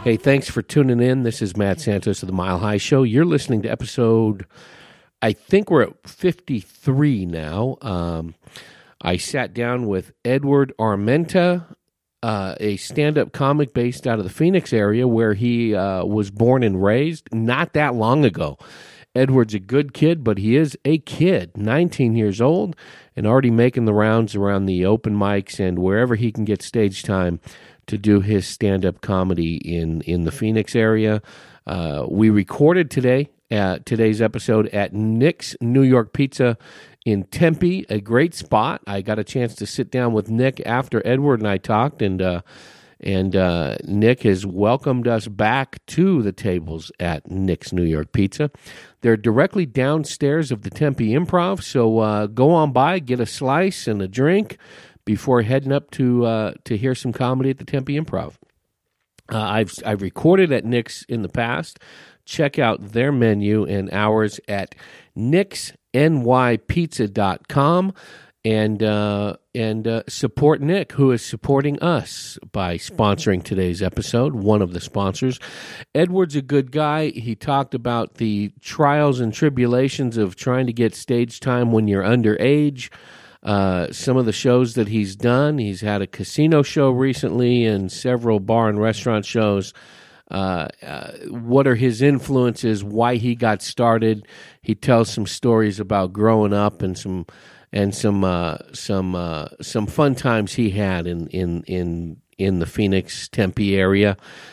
Hey, thanks for tuning in. This is Matt Santos of the Mile High Show. You're listening to episode, I think we're at 53 now. I sat down with Edward Armenta, a stand-up comic based out of the Phoenix area where he was born and raised not that long ago. Edward's a good kid, but he is a kid, 19 years old, and already making the rounds around the open mics and wherever he can get stage time to do his stand-up comedy in the Phoenix area. We recorded today's episode at Nick's New York Pizza in Tempe, a great spot. I got a chance to sit down with Nick after Edward and I talked, and Nick has welcomed us back to the tables at Nick's New York Pizza. They're directly downstairs of the Tempe Improv, so go on by, get a slice and a drink before heading up to hear some comedy at the Tempe Improv. I've recorded at Nick's in the past. Check out their menu and hours at nicksnypizza.com and support Nick, who is supporting us by sponsoring today's episode, one of the sponsors. Edward's a good guy. He talked about the trials and tribulations of trying to get stage time when you're underage. Some of the shows that he's done. He's had a casino show recently and several bar and restaurant shows. What are his influences, why he got started. He tells some stories about growing up and some fun times he had in the Phoenix Tempe area.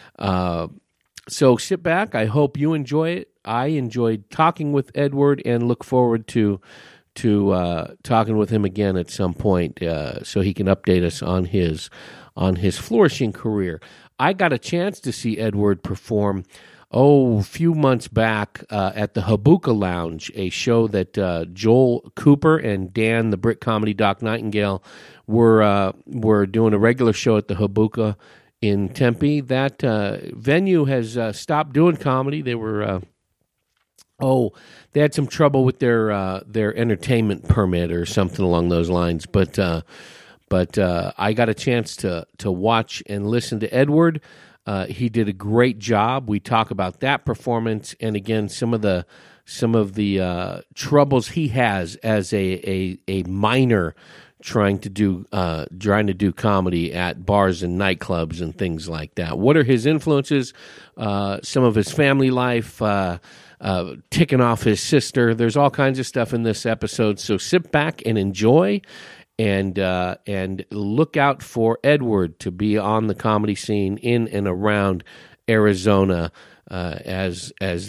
So sit back. I hope you enjoy it. I enjoyed talking with Edward and look forward to talking with him again at some point, so he can update us on his flourishing career. I got a chance to see Edward perform a few months back at the Habuka Lounge, a show that Joel Cooper and Dan, the Brit Comedy Doc Nightingale, were doing a regular show at the Habuka in Tempe. That venue has stopped doing comedy. They were they had some trouble with their entertainment permit or something along those lines. But I got a chance to watch and listen to Edward. He did a great job. We talk about that performance and again some of the troubles he has as a minor trying to do comedy at bars and nightclubs and things like that. What are his influences? Some of his family life. Ticking off his sister. There's all kinds of stuff in this episode, so sit back and enjoy, and look out for Edward to be on the comedy scene in and around Arizona as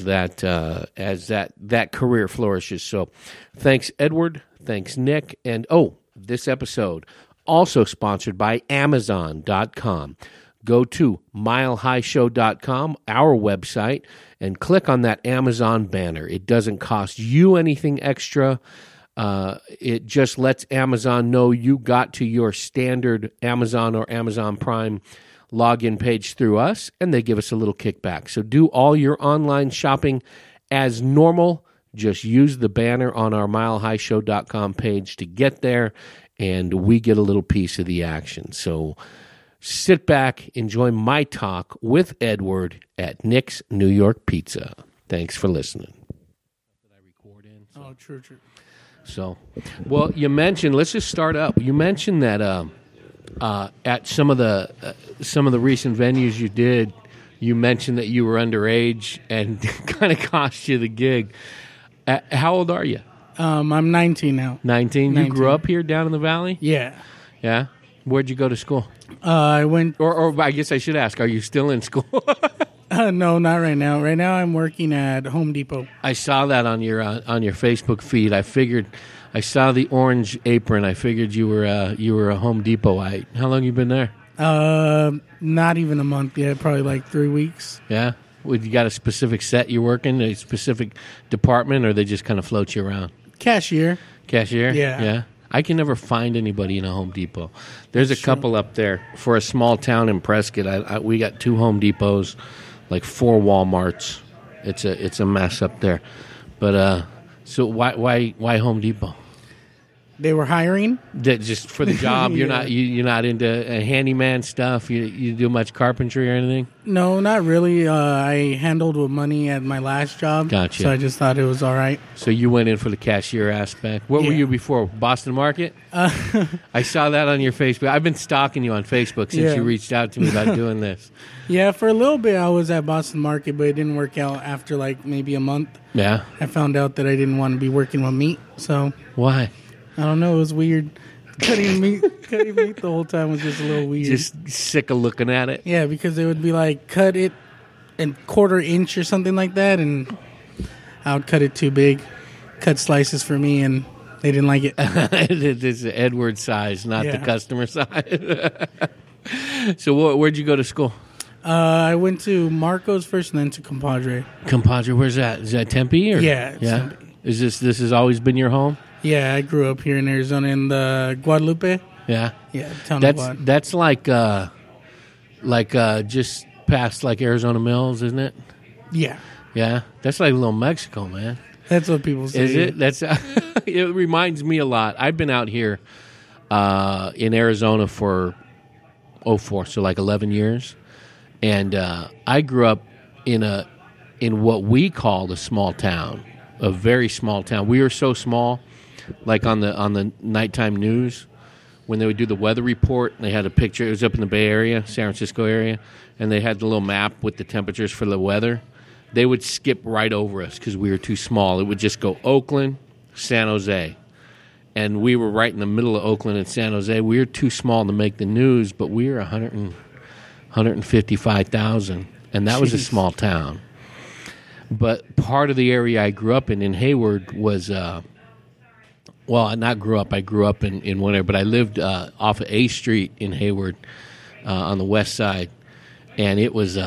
that career flourishes. So, thanks Edward, thanks Nick, and this episode also sponsored by Amazon.com. Go to milehighshow.com, our website, and click on that Amazon banner. It doesn't cost you anything extra. It just lets Amazon know you got to your standard Amazon or Amazon Prime login page through us, and they give us a little kickback. So do all your online shopping as normal. Just use the banner on our milehighshow.com page to get there, and we get a little piece of the action. So sit back, enjoy my talk with Edward at Nick's New York Pizza. Thanks for listening. True. So, well, you mentioned, let's just start up. You mentioned that at some of the recent venues you did, you mentioned that you were underage and kind of cost you the gig. How old are you? I'm 19 now. 19? You grew up here down in the valley? Yeah. Yeah? Where'd you go to school? I went... Or I guess I should ask, are you still in school? No, not right now. Right now I'm working at Home Depot. I saw that on your Facebook feed. I saw the orange apron. I figured you were a Home Depot-ite. How long you been there? Not even a month yet, probably like 3 weeks. Yeah? You got a specific set you work in, a specific department, or they just kind of float you around? Cashier? Yeah. I can never find anybody in a Home Depot. There's a couple up there. For a small town in Prescott, we got 2 Home Depots, like 4 Walmarts. It's a mess up there. But so why Home Depot? they were hiring. That just for the job? You're Yeah. not you're not into handyman stuff. You do much carpentry or anything? No, not really. I handled with money at my last job. Gotcha. So I just thought it was all right. So you went in for the cashier aspect. What were Yeah. you before? Boston Market? I saw that on your Facebook. I've been stalking you on Facebook since Yeah. you reached out to me about doing this. Yeah, for a little bit I was at Boston Market, but it didn't work out after like maybe a month. Yeah. I found out that I didn't want to be working with meat, so Why? I don't know. It was weird. Cutting meat the whole time was just a little weird. Just sick of looking at it. Yeah, because they would be like, cut it a quarter inch or something like that, and I would cut it too big, cut slices for me, and they didn't like it. It's the Edward size, not the Yeah. customer size. So where'd you go to school? I went to Marcos first, and then to Compadre. Compadre, where's that? Is that Tempe? Or? Yeah, it's Yeah. Tempe. This has always been your home? Yeah, I grew up here in Arizona in the Guadalupe. Yeah. Yeah, town of Guad. That's like just past like Arizona Mills, isn't it? Yeah, Yeah. That's like little Mexico, man. that's what people say. Is it? That's it reminds me a lot. I've been out here in Arizona for 04, so like 11 years. And I grew up in what we called a small town, a very small town. We were so small, like on the nighttime news, when they would do the weather report, they had a picture. It was up in the Bay Area, San Francisco area, and they had the little map with the temperatures for the weather. They would skip right over us because we were too small. It would just go Oakland, San Jose. And we were right in the middle of Oakland and San Jose. We were too small to make the news, but we were 155,000, and that was a Jeez. small town. But part of the area I grew up in Hayward was, well, not grew up. I grew up in one area, but I lived off of A Street in Hayward on the west side, and it was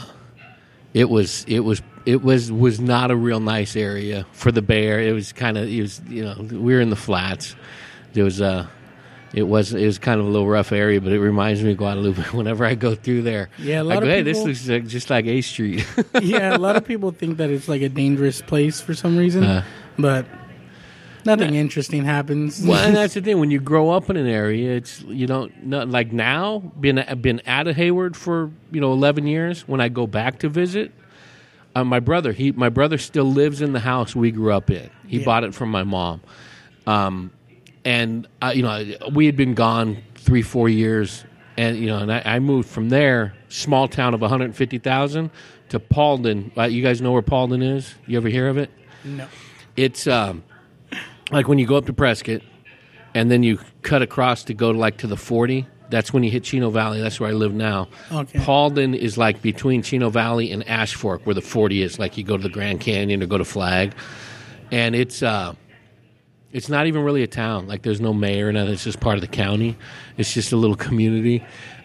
not a real nice area for the Bay Area. It was we were in the flats. There was it was kind of a little rough area, but it reminds me of Guadalupe whenever I go through there. Yeah, a I lot go, of hey, people- this looks just like A Street. Yeah, a lot of people think that it's like a dangerous place for some reason, but nothing interesting happens. Well, and that's the thing. When you grow up in an area, it's not like now. Been out of Hayward for 11 years. When I go back to visit, my brother still lives in the house we grew up in. He Yeah. bought it from my mom, and we had been gone 3-4 years, and I moved from there, small town of 150,000, to Paulden. You guys know where Paulden is? You ever hear of it? No. It's like when you go up to Prescott and then you cut across to go to the 40. That's when you hit Chino Valley. That's where I live now. Okay. Paulden is like between Chino Valley and Ash Fork, where the 40 is. Like you go to the Grand Canyon or go to Flag, and it's not even really a town. Like there's no mayor, nothing. It's just part of the county. It's just a little community.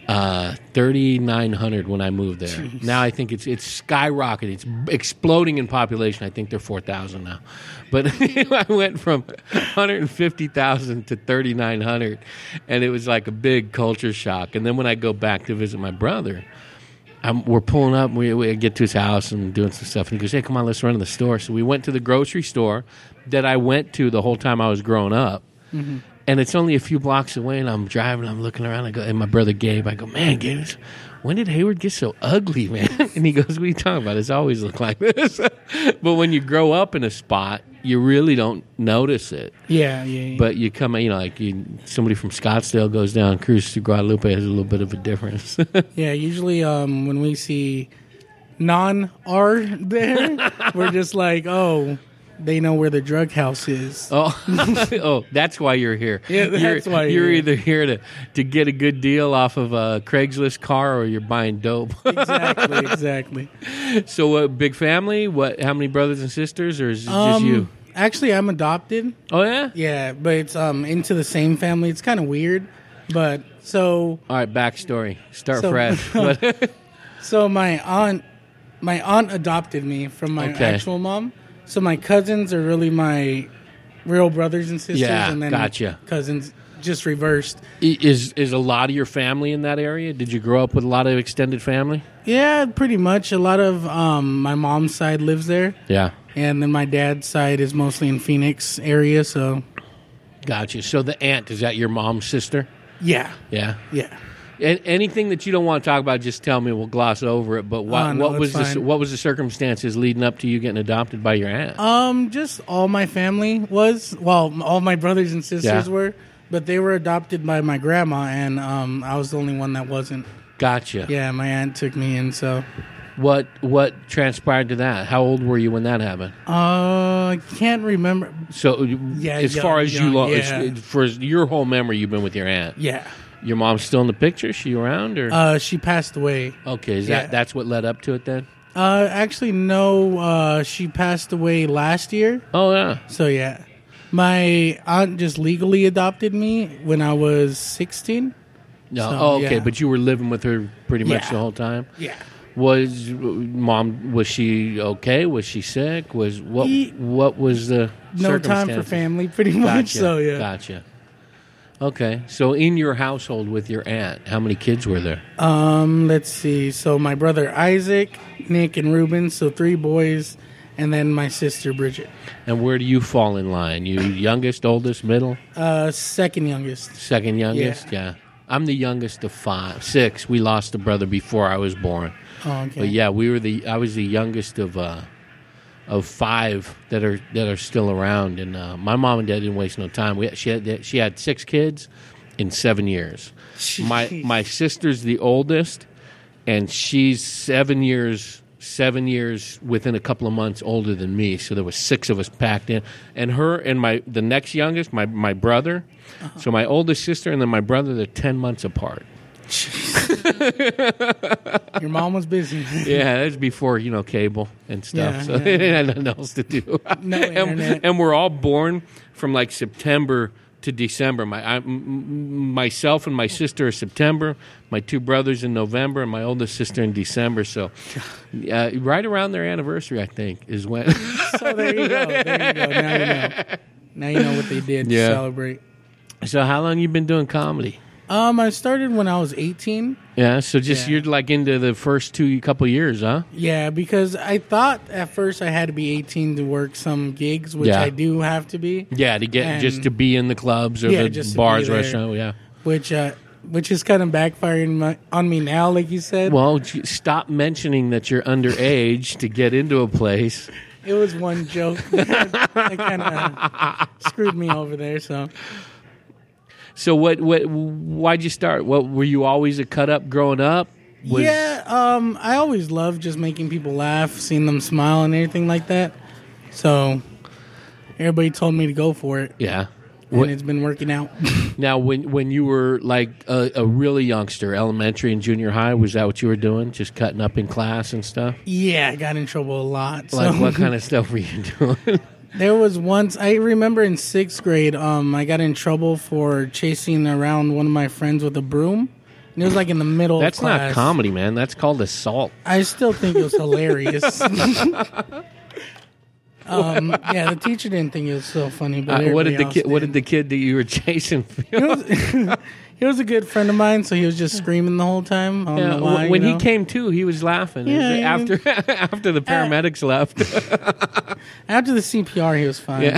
3,900 when I moved there. Jeez. Now I think it's skyrocketing. It's exploding in population. I think they're 4,000 now. But I went from 150,000 to 3,900, and it was like a big culture shock. And then when I go back to visit my brother, we're pulling up. We get to his house and doing some stuff, and he goes, "Hey, come on, let's run to the store." So we went to the grocery store that I went to the whole time I was growing up. Mm-hmm. And it's only a few blocks away, and I'm driving, I'm looking around, and my brother Gabe, I go, "Man, Gabe, when did Hayward get so ugly, man?" And he goes, "What are you talking about? It's always looked like this." But when you grow up in a spot, you really don't notice it. Yeah. But you come, somebody from Scottsdale goes down, cruises through Guadalupe, has a little bit of a difference. Yeah, usually when we see non-R there, we're just like, oh, they know where the drug house is. Oh, that's why you're here. Yeah, that's why you're you're either here to get a good deal off of a Craigslist car, or you're buying dope. Exactly. So, big family? How many brothers and sisters, or is it just you? Actually, I'm adopted. Oh yeah. Yeah, but it's into the same family. It's kind of weird, but so All right, backstory. Start So- fresh. so my aunt adopted me from my Okay. actual mom. So my cousins are really my real brothers and sisters, Yeah, and then gotcha. cousins just reversed. Is a lot of your family in that area? Did you grow up with a lot of extended family? Yeah, pretty much. A lot of my mom's side lives there, Yeah. and then my dad's side is mostly in Phoenix area. So Gotcha. So the aunt, is that your mom's sister? Yeah. Yeah. Yeah. And anything that you don't want to talk about, just tell me. We'll gloss over it. But what was the circumstances leading up to you getting adopted by your aunt? Just all my family all my brothers and sisters were, but they were adopted by my grandma, and I was the only one that wasn't. Gotcha. Yeah, my aunt took me in. So what transpired to that? How old were you when that happened? I can't remember. So far as for your whole memory, you've been with your aunt. Yeah. Your mom's still in the picture? Is she around or? She passed away. Okay, that's what led up to it then? Actually, no. She passed away last year. Oh yeah. So yeah, my aunt just legally adopted me when I was 16. No. So, okay, but you were living with her pretty much the whole time. Yeah. Was she okay? Was she sick? What was the no time for family? Pretty much. Gotcha. So yeah. Gotcha. Okay, so in your household with your aunt, how many kids were there? Let's see. So my brother Isaac, Nick, and Ruben. So 3 boys, and then my sister Bridget. And where do you fall in line? You youngest, oldest, middle? Second youngest. Second youngest. Yeah. I'm the youngest of 6. We lost a brother before I was born. Oh, okay. But yeah, I was the youngest of 5 that are still around, and my mom and dad didn't waste no time. She had 6 kids in 7 years. Jeez. My sister's the oldest, and she's 7 years within a couple of months older than me. So there was 6 of us packed in, and her and the next youngest, my brother. Uh-huh. So my oldest sister and then my brother, they're 10 months apart. Your mom was busy. Yeah, that's before cable and stuff. So they didn't have nothing else to do. No internet. And we're all born from like September to December. Myself and my sister are September. My 2 brothers in November, and my oldest sister in December. So, right around their anniversary, I think, is when. So there you go. Now you know what they did to celebrate. So, how long you been doing comedy? I started when I was 18. Yeah, so you're like into the first couple years, huh? Yeah, because I thought at first I had to be 18 to work some gigs, which I do have to be. Yeah, just to be in the clubs or the bars, restaurant. Yeah, which is kind of backfiring on me now, like you said. Well, stop mentioning that you're underage to get into a place. It was one joke that kind of screwed me over there. So why'd you start? What were you always a cut up growing up? I always loved just making people laugh, seeing them smile and everything like that. So everybody told me to go for it. Yeah. And it's been working out. Now, when you were like a really youngster, elementary and junior high, was that what you were doing? Just cutting up in class and stuff? Yeah, I got in trouble a lot. Like what kind of stuff were you doing? There was once, I remember in 6th grade, I got in trouble for chasing around one of my friends with a broom. And it was like in the middle That's of class. That's not comedy, man. That's called assault. I still think it was hilarious. The teacher didn't think it was so funny. But what did the kid that you were chasing feel? He was a good friend of mine, so he was just screaming the whole time. I don't know why, when he came to, he was laughing. After the paramedics left. After the CPR, he was fine. Yeah.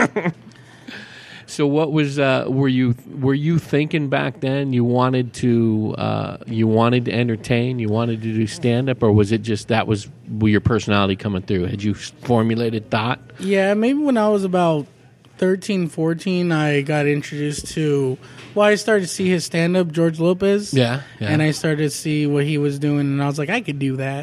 So what was were you thinking back then? You wanted to entertain, you wanted to do stand up, or was it just that was your personality coming through? Had you formulated thought? Yeah, maybe when I was about 13, 14, I got introduced to. Well, I started to see his stand up, George Lopez. Yeah. And I started to see what he was doing, and I was like, I could do that.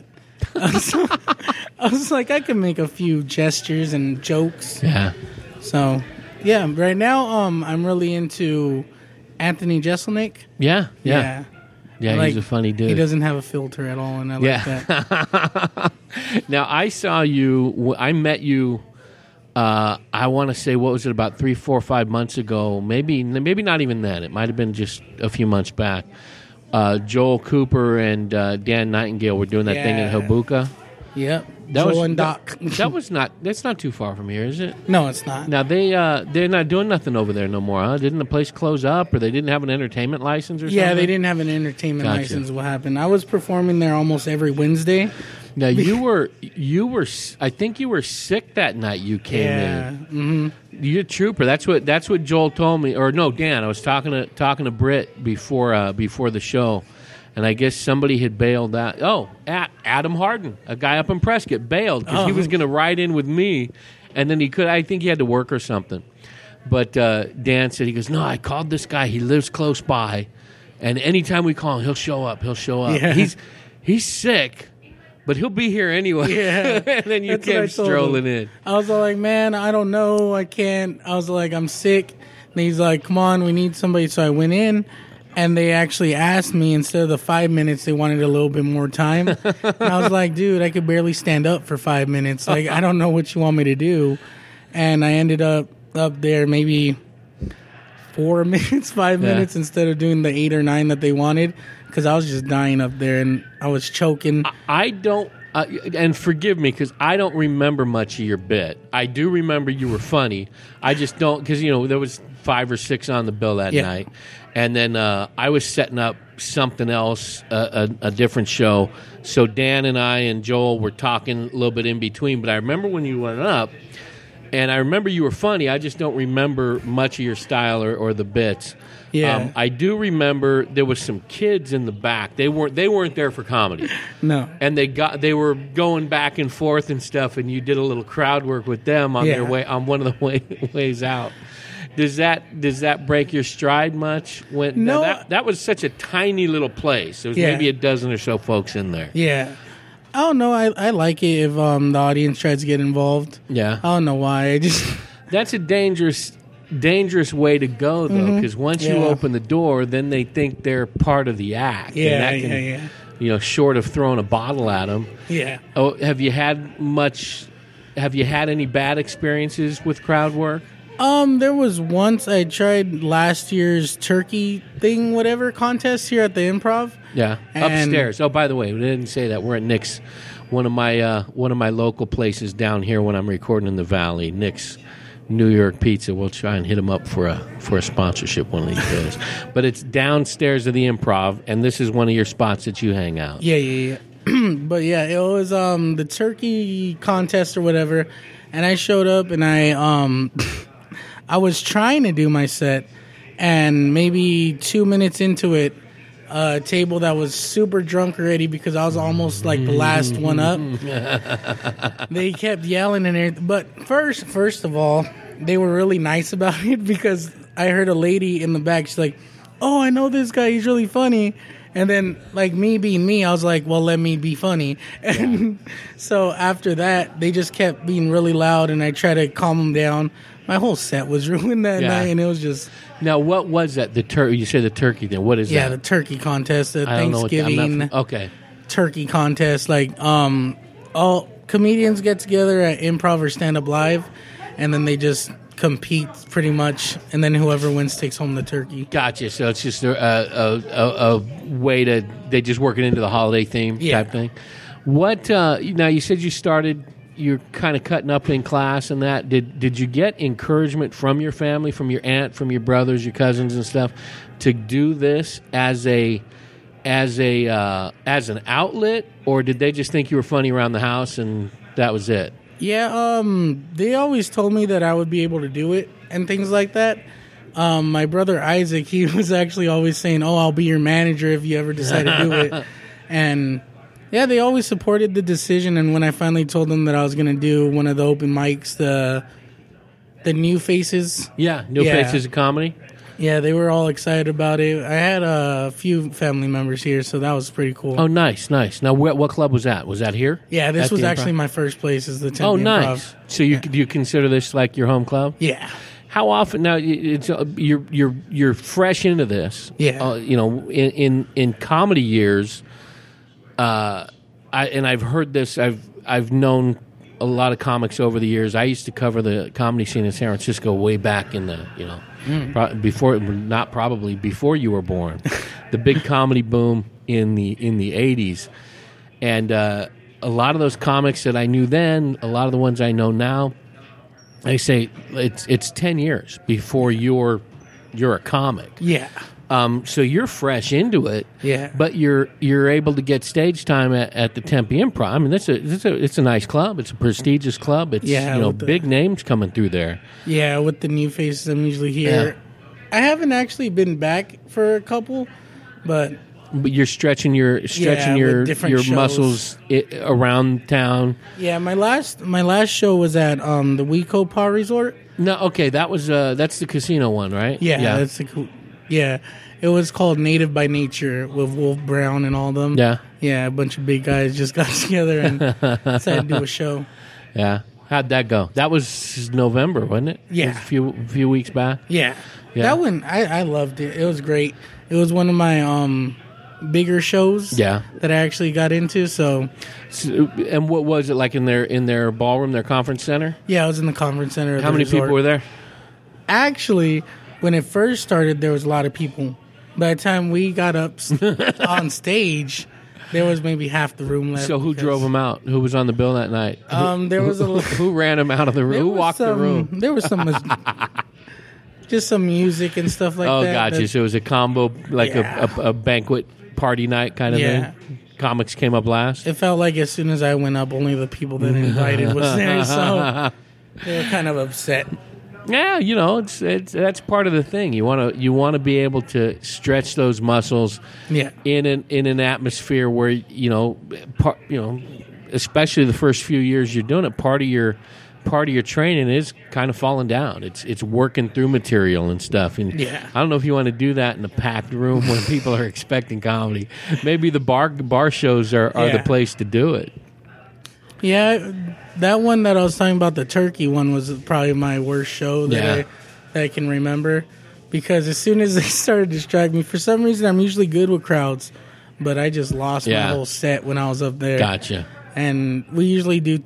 I was like, I could make a few gestures and jokes. Yeah. So, yeah, right now I'm really into Anthony Jeselnik. Yeah. He's a funny dude. He doesn't have a filter at all, and I like that. Now, I met you, I want to say, what was it, about 3, 4, 5 months ago? Maybe not even then. It might have been just a few months back. Joel Cooper and Dan Nightingale were doing that thing in Hobuka. Yep. Joel and Doc. That's not too far from here, is it? No, it's not. Now they're not doing nothing over there no more, huh? Didn't the place close up, or they didn't have an entertainment license or something? Yeah, they didn't have an entertainment license. What happened? I was performing there almost every Wednesday. Now you were I think you were sick that night you came in. You're a trooper. That's what Joel told me. Or no, Dan. I was talking to Britt before the show, and I guess somebody had bailed out. Oh, Adam Harden, a guy up in Prescott, bailed because he was going to ride in with me, and then he could. I think he had to work or something. But Dan said, he goes, no, I called this guy. He lives close by, and anytime we call him, he'll show up. Yeah. He's sick. But he'll be here anyway. Yeah. And then you came strolling in. I was like, man, I don't know. I can't. I was like, I'm sick. And he's like, come on, we need somebody. So I went in, and they actually asked me, instead of the 5 minutes, they wanted a little bit more time. And I was like, dude, I could barely stand up for 5 minutes. Like, I don't know what you want me to do. And I ended up there maybe 4 minutes, 5 minutes, instead of doing the 8 or 9 that they wanted. Because I was just dying up there, and I was choking. I don't, and forgive me, because I don't remember much of your bit. I do remember you were funny. I just don't, because, there was 5 or 6 on the bill that night. And then I was setting up something else, a different show. So Dan and I and Joel were talking a little bit in between. But I remember when you went up, and I remember you were funny. I just don't remember much of your style or the bits. Yeah. I do remember there was some kids in the back. They weren't there for comedy. No. And they were going back and forth and stuff, and you did a little crowd work with them on their way on one of the ways out. Does that break your stride much? No. That was such a tiny little place. There was maybe a dozen or so folks in there. Yeah. I don't know. I like it if the audience tries to get involved. Yeah. I don't know why. That's a dangerous way to go, though, because once you open the door, then they think they're part of the act. Yeah, and that can, short of throwing a bottle at them. Yeah. Oh, have you had any bad experiences with crowd work? There was once I tried last year's turkey thing, whatever contest here at the Improv. Yeah, upstairs. Oh, by the way, we didn't say that. We're at Nick's, one of my local places down here when I'm recording in the Valley. Nick's New York Pizza. We'll try and hit him up for a sponsorship one of these days. But it's downstairs of the Improv, and this is one of your spots that you hang out. Yeah. But yeah, it was the turkey contest or whatever, and I showed up and I was trying to do my set, and maybe 2 minutes into it, a table that was super drunk already because I was almost like the last one up. They kept yelling and everything. But first of all, they were really nice about it because I heard a lady in the back. She's like, "Oh, I know this guy. He's really funny." And then, like, me being me, I was like, well, let me be funny. And so after that, they just kept being really loud, and I tried to calm them down. My whole set was ruined that night, and it was just... Now, what was that? You said the turkey thing. What is that? Yeah, the turkey contest, the Thanksgiving turkey contest. Like, all comedians get together at Improv or Stand Up Live, and then they just compete pretty much, and then whoever wins takes home the turkey. Gotcha. So it's just a way to... They just work it into the holiday theme type thing. What... now, you said you're kind of cutting up in class and that. Did you get encouragement from your family, from your aunt, from your brothers, your cousins and stuff, to do this as an outlet, or did they just think you were funny around the house and that was it? Yeah, they always told me that I would be able to do it and things like that. My brother Isaac, he was actually always saying, "Oh, I'll be your manager if you ever decide to do it." And yeah, they always supported the decision, and when I finally told them that I was going to do one of the open mics, the New Faces. Yeah, New Faces of Comedy. Yeah, they were all excited about it. I had a few family members here, so that was pretty cool. Oh, nice. Now, what club was that? Was that here? Yeah, this was actually my first place, is the Tempe Improv. Nice. So do you consider this like your home club? Yeah. How often now? It's you're fresh into this. Yeah. In comedy years. I've heard this. I've known a lot of comics over the years. I used to cover the comedy scene in San Francisco way back in the before you were born, the big comedy boom in the 80s, and a lot of those comics that I knew then, a lot of the ones I know now, I say it's 10 years before you're a comic. Yeah. So you're fresh into it, Yeah. But you're able to get stage time at the Tempe Improv. I mean, it's a nice club. It's a prestigious club. It's big names coming through there. Yeah, with the new faces I'm usually here. I haven't actually been back for a couple, but you're stretching your different shows. muscles around town. Yeah, my last show was at the Weco Paw Resort. No, okay, that's the casino one, right? Yeah. That's the cool. Yeah, it was called Native by Nature with Wolf Brown and all them. Yeah, a bunch of big guys just got together and decided to do a show. Yeah, how'd that go? That was November, wasn't it? Yeah, it was a few weeks back. Yeah, that one I loved it. It was great. It was one of my bigger shows. Yeah, that I actually got into. So, and what was it like in their ballroom, their conference center? Yeah, I was in the conference center. How many people were there? Actually, when it first started, there was a lot of people. By the time we got up on stage, there was maybe half the room left. So who drove them out? Who was on the bill that night? There was who ran them out of the room? Who walked the room? There was some just some music and stuff like that. Oh, gotcha. So it was a combo, like a banquet party night kind of thing? Comics came up last? It felt like as soon as I went up, only the people that invited was there, so they were kind of upset. Yeah, it's that's part of the thing. You want to be able to stretch those muscles. Yeah. In an atmosphere where especially the first few years you're doing it, part of your training is kind of falling down. It's working through material and stuff. And I don't know if you want to do that in a packed room when people are expecting comedy. Maybe the bar shows are the place to do it. Yeah, that one that I was talking about, the turkey one, was probably my worst show that I can remember. Because as soon as they started distracting me, for some reason I'm usually good with crowds, but I just lost my whole set when I was up there. Gotcha. And we usually do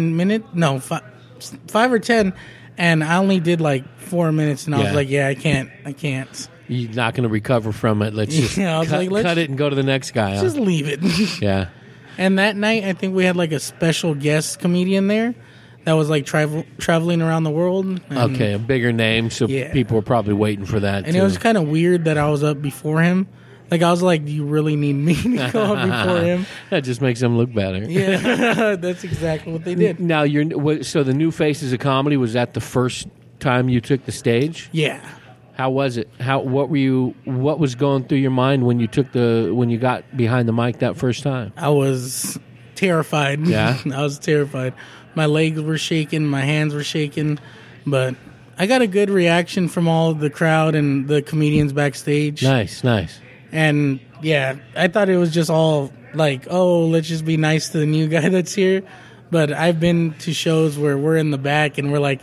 5 or 10, and I only did like 4 minutes, and I was like, I can't. You're not going to recover from it. Let's just cut it and go to the next guy. Just leave it. Yeah. And that night, I think we had like a special guest comedian there that was like traveling around the world. Okay, a bigger name, so people were probably waiting for that. And it was kind of weird that I was up before him. Like, I was like, do you really need me to go up before him? That just makes them look better. Yeah, that's exactly what they did. Now, so the New Faces of Comedy, was that the first time you took the stage? Yeah. How was it? What was going through your mind when you got behind the mic that first time? I was terrified. Yeah? I was terrified. My legs were shaking, my hands were shaking, but I got a good reaction from all the crowd and the comedians backstage. Nice. And I thought it was just all like, oh, let's just be nice to the new guy that's here. But I've been to shows where we're in the back and we're like,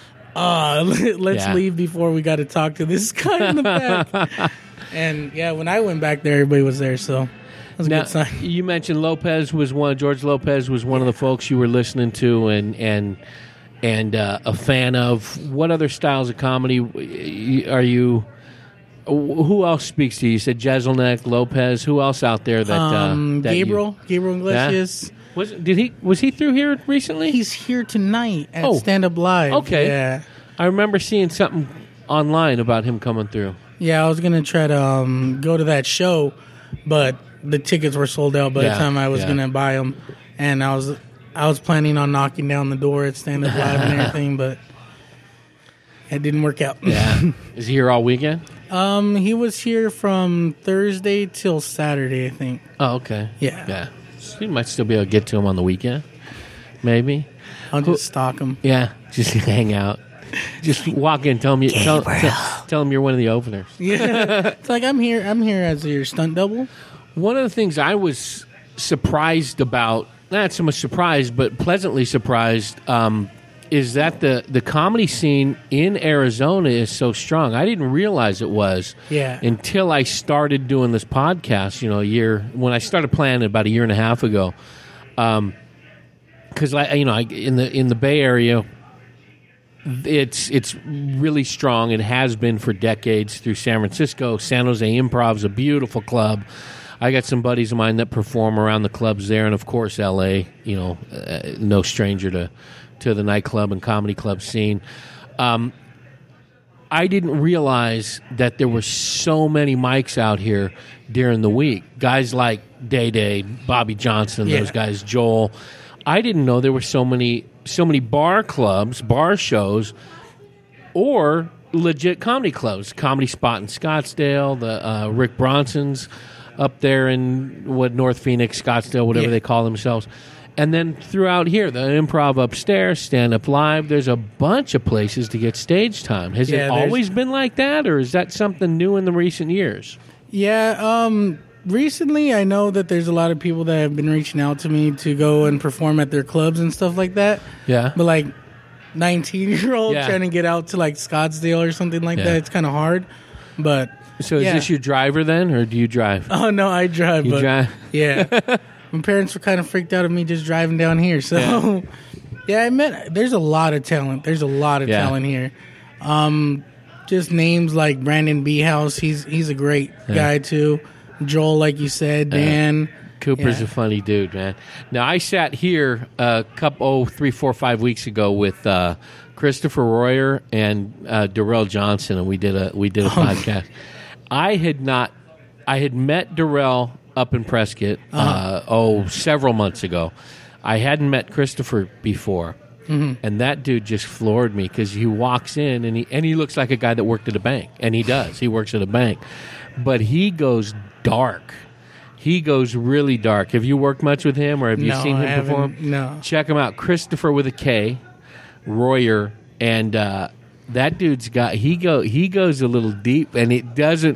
let's leave before we got to talk to this guy in the back. And when I went back there, everybody was there, so that was a good sign. You mentioned George Lopez was one of the folks you were listening to and a fan of. What other styles of comedy are you? Who else speaks to you? You said Jeselnik, Lopez. Who else out there that Gabriel Iglesias. Yeah? Was he through here recently? He's here tonight at Stand Up Live. Okay. Yeah. I remember seeing something online about him coming through. Yeah, I was going to try to go to that show, but the tickets were sold out by the time I was going to buy them. And I was planning on knocking down the door at Stand Up Live and everything, but it didn't work out. Yeah. Is he here all weekend? He was here from Thursday till Saturday, I think. Oh, okay. Yeah. So you might still be able to get to him on the weekend. Maybe. I'll just stalk him. Yeah, just hang out. Just walk in, tell him you're one of the openers. Yeah. It's like I'm here as your stunt double. One of the things I was surprised about, not so much surprised, but pleasantly surprised, is that the comedy scene in Arizona is so strong. I didn't realize it was until I started doing this podcast, when I started planning about a year and a half ago. Because in the Bay Area, it's really strong. It has been for decades through San Francisco. San Jose Improv is a beautiful club. I got some buddies of mine that perform around the clubs there, and of course L.A. No stranger to the nightclub and comedy club scene. I I didn't realize that there were so many mics out here during the week. Guys like Day, Bobby Johnson, those guys, Joel. I didn't know there were so many bar clubs, bar shows, or legit comedy clubs. Comedy Spot in Scottsdale, the Rick Bronson's up there in North Phoenix, Scottsdale, whatever they call themselves. And then throughout here, the Improv upstairs, Stand Up Live, there's a bunch of places to get stage time. Has it always been like that, or is that something new in the recent years? Yeah, recently I know that there's a lot of people that have been reaching out to me to go and perform at their clubs and stuff like that. Yeah. But like 19-year-old trying to get out to like Scottsdale or something like that, it's kind of hard. But so is this your driver then, or do you drive? Oh, no, I drive. You drive? Yeah. My parents were kind of freaked out of me just driving down here. So, I admit, there's a lot of talent. There's a lot of talent here. Just names like Brandon Beehouse. He's a great guy, too. Joel, like you said. Dan. Cooper's a funny dude, man. Now, I sat here a couple, 3, 4, 5 weeks ago with Christopher Royer and Darrell Johnson, and we did a podcast. I had met Darrell up in Prescott, several months ago. I hadn't met Christopher before, and that dude just floored me because he walks in and he looks like a guy that worked at a bank, and he does. He works at a bank, but he goes dark. He goes really dark. Have you worked much with him, or have you seen him perform? No. Check him out, Christopher with a K, Royer, and that dude's got he goes a little deep, and he doesn't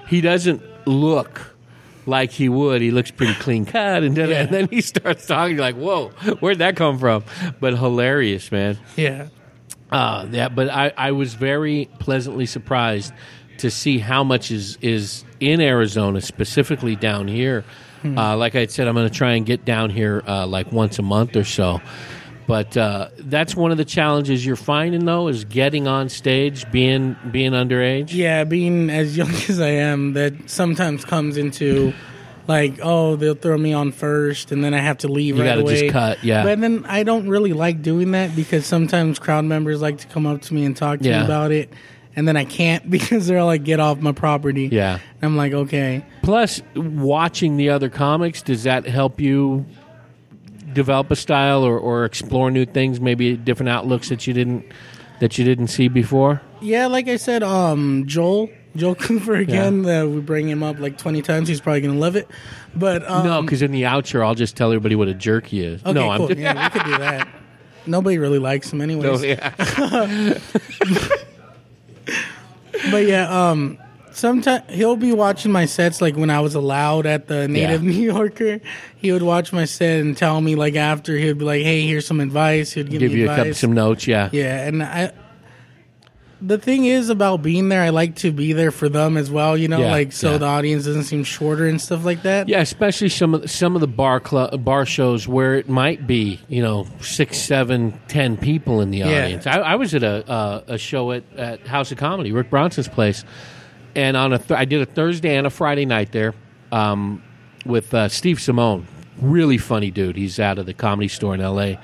look like he would. He looks pretty clean cut, and then he starts talking like, whoa, where'd that come from? But hilarious, man. Yeah. But I was very pleasantly surprised to see how much is in Arizona, specifically down here. Like I said, I'm going to try and get down here like once a month or so. But that's one of the challenges you're finding, though, is getting on stage, being underage. Yeah, being as young as I am, that sometimes comes into, like, oh, they'll throw me on first, and then I have to leave right away. You got to just cut, yeah. But then I don't really like doing that because sometimes crowd members like to come up to me and talk to me about it, and then I can't because they're like, get off my property. Yeah. And I'm like, okay. Plus, watching the other comics, does that help you develop a style or explore new things, maybe different outlooks that you didn't see before? Yeah, like I said, Joel Cooper again. We bring him up like 20 times. He's probably gonna love it. But no, because in the outro, I'll just tell everybody what a jerk he is. Okay, no, cool. Yeah, we could do that. Nobody really likes him, anyways. No, yeah. But yeah, sometimes he'll be watching my sets, like when I was allowed at the Native New Yorker. He would watch my set and tell me, like, after he'd be like, "Hey, here's some advice." He'd give me advice. Some notes. Yeah, and the thing is about being there, I like to be there for them as well. You know, the audience doesn't seem shorter and stuff like that. Yeah, especially some of the bar shows where it might be 6, 7, 10 people in the audience. I was at a show at House of Comedy, Rick Bronson's place. And I did a Thursday and a Friday night there with Steve Simone. Really funny dude. He's out of the Comedy Store in L.A.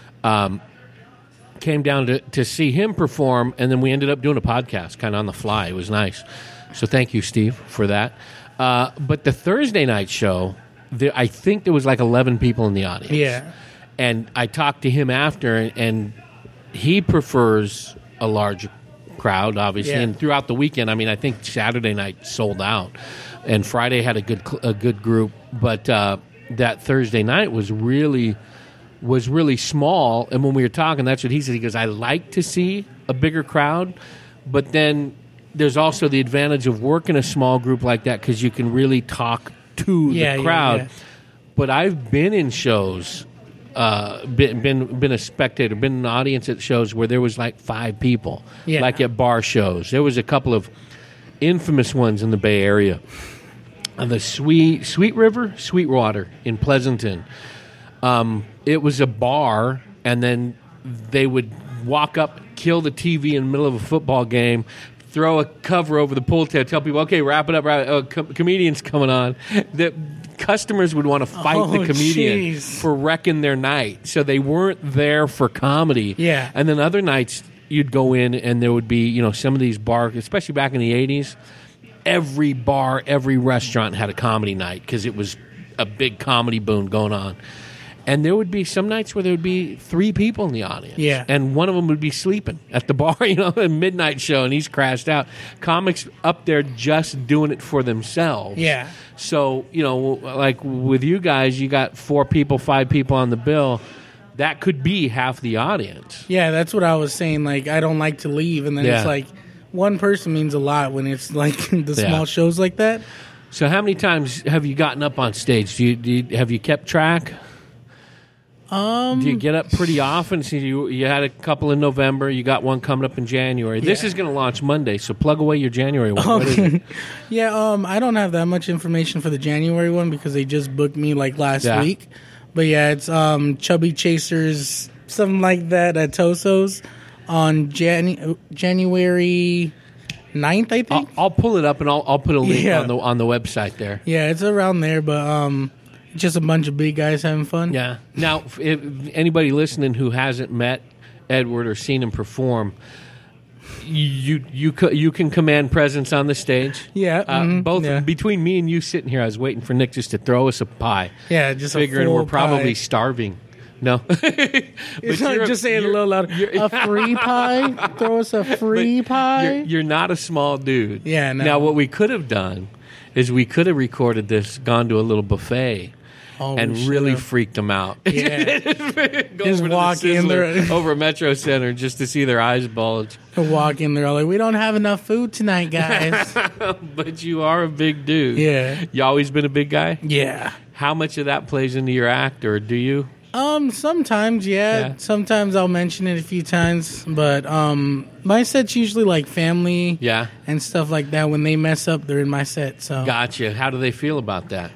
Came down to see him perform, and then we ended up doing a podcast kind of on the fly. It was nice. So thank you, Steve, for that. But the Thursday night show, I think there was like 11 people in the audience. Yeah. And I talked to him after, and he prefers a large crowd, obviously, and throughout the weekend, I mean, I think Saturday night sold out, and Friday had a good group, but that Thursday night was really small. And when we were talking, that's what he said. He goes, I like to see a bigger crowd, but then there's also the advantage of working a small group like that because you can really talk to the crowd. But I've been in shows. Been a spectator, been in an audience at shows where there was like 5 people, like at bar shows. There was a couple of infamous ones in the Bay Area. The Sweetwater in Pleasanton. It was a bar, and then they would walk up, kill the TV in the middle of a football game, throw a cover over the pool table, tell people, okay, wrap it up. Comedian's coming on. The customers would want to fight the comedian for wrecking their night. So they weren't there for comedy. Yeah. And then other nights, you'd go in and there would be, some of these bars, especially back in the 80s, every bar, every restaurant had a comedy night because it was a big comedy boom going on. And there would be some nights where there would be 3 people in the audience. Yeah. And one of them would be sleeping at the bar, a midnight show, and he's crashed out. Comics up there just doing it for themselves. Yeah. So, like with you guys, you got 4 people, 5 people on the bill. That could be half the audience. Yeah, that's what I was saying. Like, I don't like to leave. And then Yeah. it's like, one person means a lot when it's like the small shows like that. So how many times have you gotten up on stage? Have you kept track? Do you get up pretty often? So you had a couple in November. You got one coming up in January. This is going to launch Monday, so plug away your January one. What is it? Yeah, I don't have that much information for the January one because they just booked me like last week. But yeah, it's Chubby Chasers, something like that at Toso's on January 9th, I think. I'll pull it up and I'll put a link Yeah. on the website there. Yeah, it's around there, but just a bunch of big guys having fun. Yeah. Now, if anybody listening who hasn't met Edward or seen him perform, you can command presence on the stage. Yeah, both yeah. between me and you sitting here, I was waiting for Nick just to throw us a pie. Yeah, just figuring a full we're probably pie. starving. No, It's not just saying it a little louder. A free pie? Throw us a free pie? You're not a small dude. Yeah, no. Now, what we could have done is we could have recorded this, gone to a little buffet, and we really should've. freaked them out. Yeah. Go Just over to the walk in Sizzler there. over Metro Center just to see their eyes bulge. Walk in there all like, we don't have enough food tonight, guys. But you are a big dude. Yeah. You always been a big guy? Yeah. How much of that plays into your act, or do you? Sometimes, yeah. Sometimes I'll mention it a few times, but my set's usually like family Yeah. and stuff like that. When they mess up, they're in my set. So Gotcha. How do they feel about that?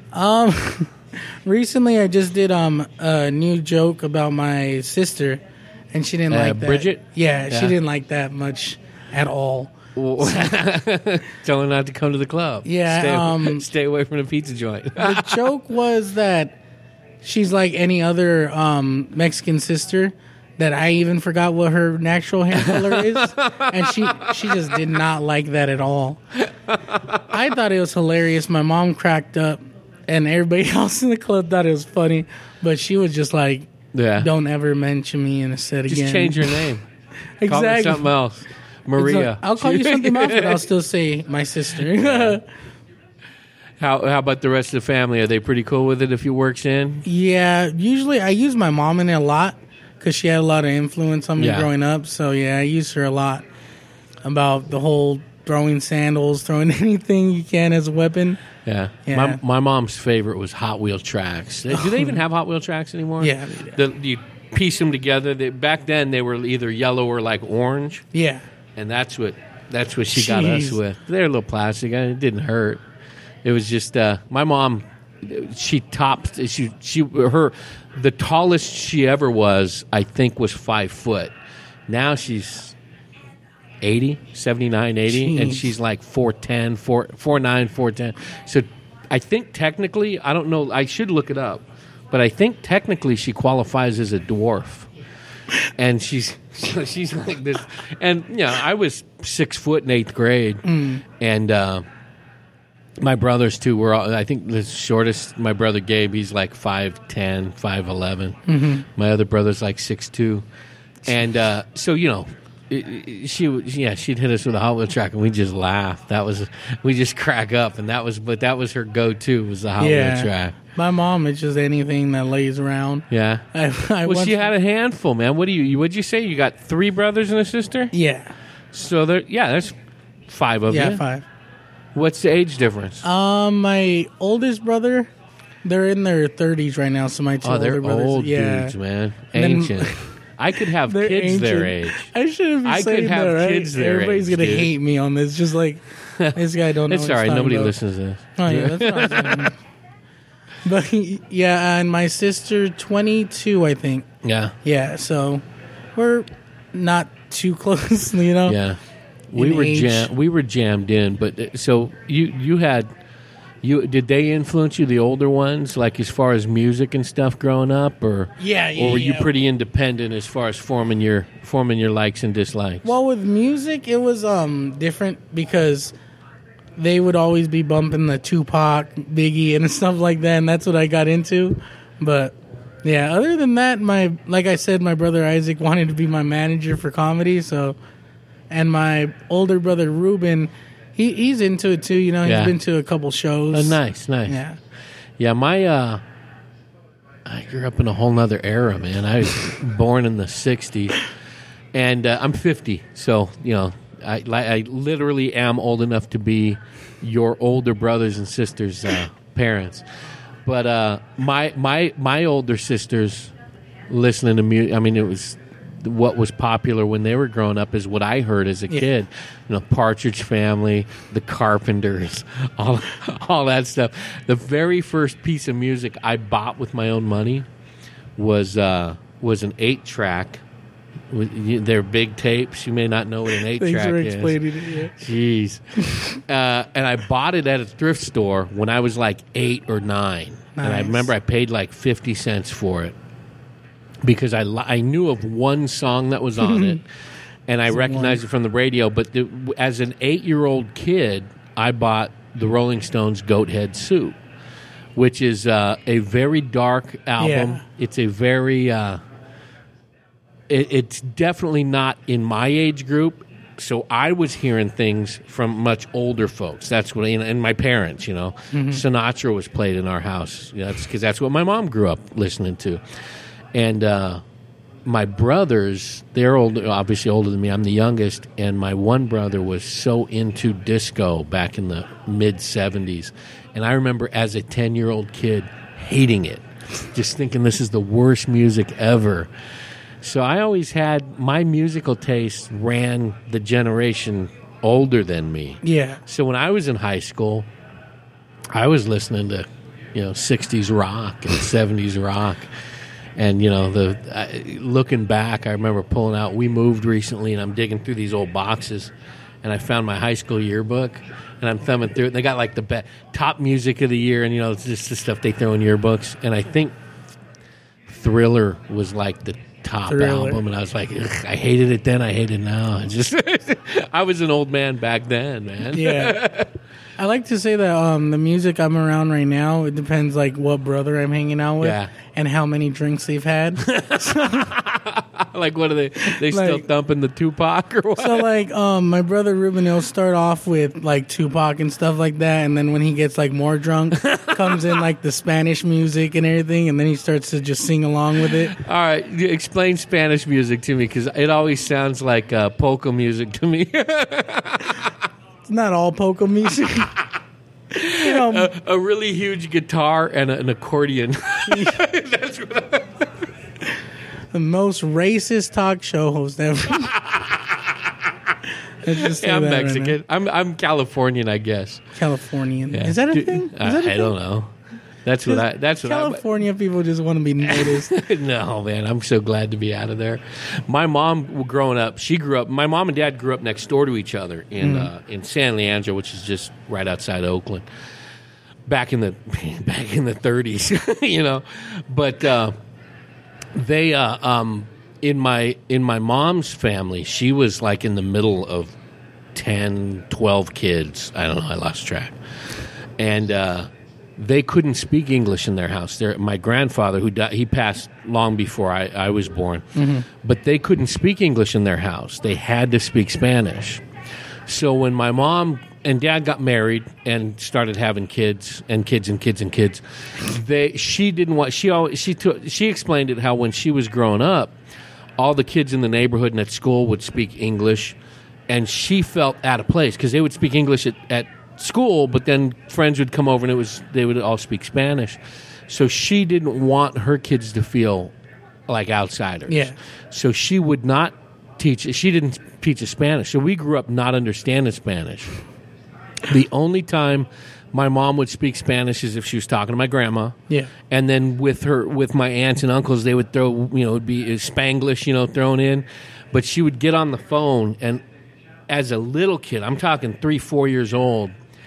recently I just did a new joke about my sister, and she didn't like that. Bridget? Yeah, Yeah. she didn't like that much at all. Tell her not to come to the club. Yeah, Stay away from the pizza joint. The joke was that she's like any other Mexican sister, that I even forgot what her natural hair color is, and she just did not like that at all. I thought it was hilarious. My mom cracked up, and everybody else in the club thought it was funny, but she was just like, Yeah. "Don't ever mention me in a set again." Just change your name. Call her Exactly. something else. It's Maria. like, I'll call you something else, but I'll still say my sister. How about the rest of the family? Are they pretty cool with it if it works in? Yeah, usually I use my mom in it a lot because she had a lot of influence on me Yeah. growing up. So yeah, I use her a lot about the whole throwing sandals, throwing anything you can as a weapon. Yeah. Yeah. My mom's favorite was Hot Wheel tracks. Do they even have Hot Wheel tracks anymore? Yeah, they do. You piece them together. Back then, they were either yellow or like orange, Yeah, and that's what she got us Jeez. with. They're a little plastic. It didn't hurt. It was just my mom. She topped. The tallest she ever was, I think, was 5 foot. Now she's 79, 80, and Jeez. she's like 4'10", 4'9", 4'10". So I think technically, I don't know. I should look it up, but I think technically she qualifies as a dwarf. And she's like this. And I was 6 foot in 8th grade, and. My brothers, too, were all, I think the shortest, my brother Gabe, he's like 5'10", 5'11". Mm-hmm. My other brother's like 6'2". And so, she'd hit us with a Hot Wheel track, and we just laugh. We just crack up, and that was her go-to, was the Hot Wheel track. My mom is just anything that lays around. Yeah. Well, she had a handful, man. What'd you say? You got 3 brothers and a sister? Yeah. So, there's 5 of you. Yeah, 5. What's the age difference? My oldest brother, they're in their 30s right now, so my 2 they're older brothers. old yeah. dudes, man. And then- Ancient. I could have They're kids their ancient. age. I shouldn't be I saying could have that, right? kids their Everybody's age, gonna dude. hate me on this. Just like this guy don't know. It's what all right. he's Nobody talking listens to this. about. Oh yeah, that's what I'm saying. But yeah, and my sister, 22, I think. Yeah. Yeah, so we're not too close, Yeah. Yeah. We In were age. we were jammed in, but so you had Did they influence you, the older ones, like as far as music and stuff growing up, or or were you pretty independent as far as forming your likes and dislikes? Well, with music, it was different because they would always be bumping the Tupac, Biggie, and stuff like that, and that's what I got into. But yeah, other than that, like I said, my brother Isaac wanted to be my manager for comedy, and my older brother Ruben. He's into it too, He's been to a couple shows. Oh, nice. Yeah. My I grew up in a whole nother era, man. I was born in the '60s, and I'm 50, so I literally am old enough to be your older brothers and sisters' parents. But my older sisters listening to music. I mean, it was. What was popular when they were growing up is what I heard as a kid. Partridge Family, The Carpenters, all that stuff. The very first piece of music I bought with my own money was an 8-track. They're big tapes. You may not know what an 8-track is. Thanks for explaining it. Yeah. Jeez. And I bought it at a thrift store when I was like 8 or 9. Nice. And I remember I paid like 50 cents for it. Because I knew of one song that was on it, and I recognized it from the radio. But as an 8-year-old kid, I bought the Rolling Stones' Goathead Suit, which is a very dark album. Yeah. It's a very... it's definitely not in my age group, so I was hearing things from much older folks. That's what, and my parents, Sinatra was played in our house. Because that's what my mom grew up listening to. And my brothers, they're obviously older than me. I'm the youngest, and my one brother was so into disco back in the mid-'70s. And I remember as a 10-year-old kid hating it, just thinking this is the worst music ever. So I always had my musical taste ran the generation older than me. Yeah. So when I was in high school, I was listening to 60s rock and 70s rock. And, looking back, I remember pulling out, we moved recently, and I'm digging through these old boxes, and I found my high school yearbook, and I'm thumbing through it, and they got, like, the top music of the year, and, it's just the stuff they throw in yearbooks. And I think Thriller was, like, the top album, and I was like, I hated it then, I hate it now. I was an old man back then, man. Yeah. I like to say that the music I'm around right now, it depends like what brother I'm hanging out with and how many drinks they've had. Like what are they still thumping the Tupac or what? So like my brother Ruben, he'll start off with like Tupac and stuff like that, and then when he gets like more drunk, comes in like the Spanish music and everything, and then he starts to just sing along with it. All right, explain Spanish music to me, because it always sounds like polka music to me. It's not all polka music. A really huge guitar and an accordion. That's what the most racist talk show host ever. I'm Mexican. Right, I'm Californian, I guess. Californian. Yeah. Is that a thing? I don't know. That's what California people just want to be noticed. No, man, I'm so glad to be out of there. My mom, growing up, my mom and dad grew up next door to each other in San Leandro, which is just right outside Oakland. Back in the 30s, But they in my mom's family, she was like in the middle of 10, 12 kids. I don't know, I lost track. And they couldn't speak English in their house. My grandfather, who died, he passed long before I was born, but they couldn't speak English in their house. They had to speak Spanish. So when my mom and dad got married and started having kids, she didn't want. She explained it how when she was growing up, all the kids in the neighborhood and at school would speak English, and she felt out of place because they would speak English at school, but then friends would come over and they would all speak Spanish. So she didn't want her kids to feel like outsiders. Yeah. So she would not teach. She didn't teach us Spanish. So we grew up not understanding Spanish. The only time my mom would speak Spanish is if she was talking to my grandma. Yeah. And then with my aunts and uncles, they would throw, it'd be Spanglish, thrown in. But she would get on the phone, and as a little kid, I'm talking 3-4 years old,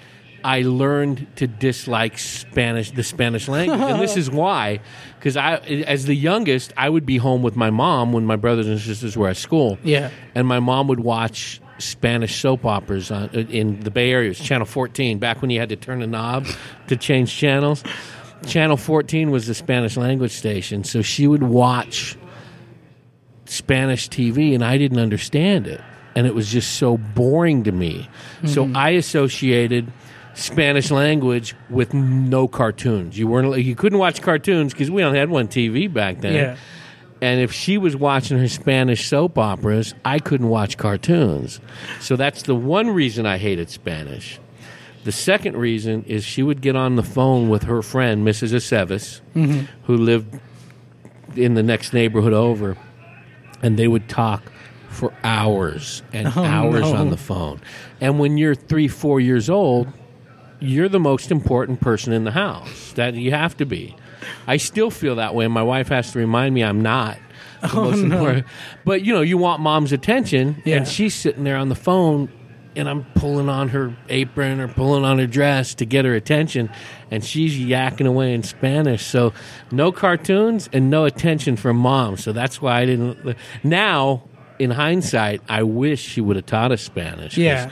I learned to dislike the Spanish language. And this is why, because as the youngest, I would be home with my mom when my brothers and sisters were at school. Yeah. And my mom would watch Spanish soap operas in the Bay Area. It was Channel 14, back when you had to turn a knob to change channels. Channel 14 was the Spanish language station, so she would watch Spanish TV, and I didn't understand it. And it was just so boring to me. Mm-hmm. So I associated Spanish language with no cartoons. You couldn't watch cartoons because we only had one TV back then. Yeah. And if she was watching her Spanish soap operas, I couldn't watch cartoons. So that's the one reason I hated Spanish. The second reason is she would get on the phone with her friend, Mrs. Aceves, who lived in the next neighborhood over, and they would talk for hours and hours on the phone. And when you're 3-4 years old, you're the most important person in the house. That you have to be. I still feel that way. My wife has to remind me I'm not the most important. But, you want mom's attention, and she's sitting there on the phone, and I'm pulling on her apron or pulling on her dress to get her attention, and she's yakking away in Spanish. So no cartoons and no attention from mom. So that's why I didn't. Now, in hindsight, I wish she would have taught us Spanish. Yeah.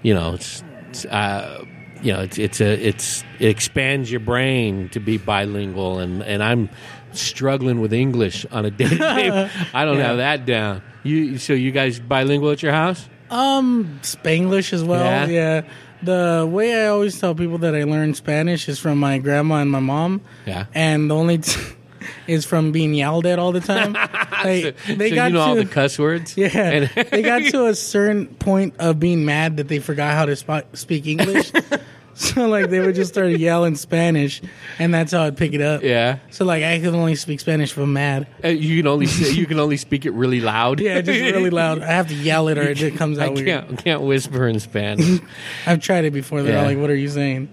It expands your brain to be bilingual, and I'm struggling with English on a day-to-day. I don't have that down. So you guys bilingual at your house? Spanglish as well. Yeah. The way I always tell people that I learned Spanish is from my grandma and my mom. Yeah. And the only is from being yelled at all the time. They got all the cuss words? Yeah. They got to a certain point of being mad that they forgot how to speak English. So, they would just start yelling Spanish, and that's how I'd pick it up. Yeah. So, I can only speak Spanish if I'm mad. You can only speak it really loud. Yeah, just really loud. I have to yell it, or it comes out weird. I can't whisper in Spanish. I've tried it before. They're all like, "What are you saying?"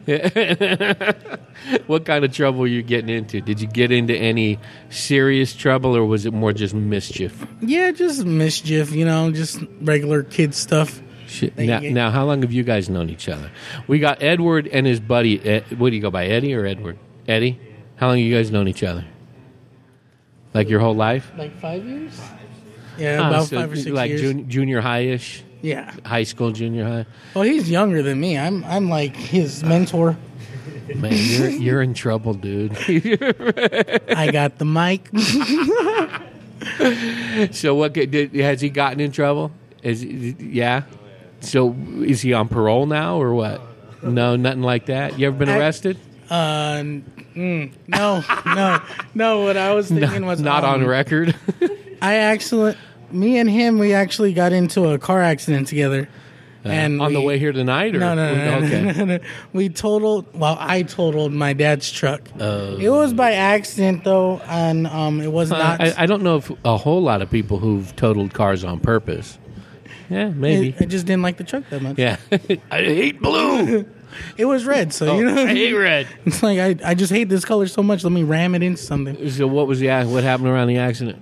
What kind of trouble are you getting into? Did you get into any serious trouble, or was it more just mischief? Yeah, just mischief. Just regular kid stuff. Now, how long have you guys known each other? We got Edward and his buddy. What do you go by, Eddie or Edward? Eddie? How long have you guys known each other? Like your whole life? 5 years? Yeah, about 5 or 6 years. Like junior high-ish? Yeah. High school, junior high? Well, he's younger than me. I'm like his mentor. Man, you're in trouble, dude. I got the mic. So has he gotten in trouble? Yeah? So is he on parole now or what? No, nothing like that. You ever been arrested? No. What I was thinking was not on record. Me and him, we actually got into a car accident together. And on the way here tonight? Or? No. Okay. I totaled my dad's truck. It was by accident, though, and it was not. I don't know if a whole lot of people who've totaled cars on purpose. Yeah, maybe. I just didn't like the truck that much. Yeah. I hate blue. It was red, so I hate red. It's like I just hate this color so much. Let me ram it into something. So what happened around the accident?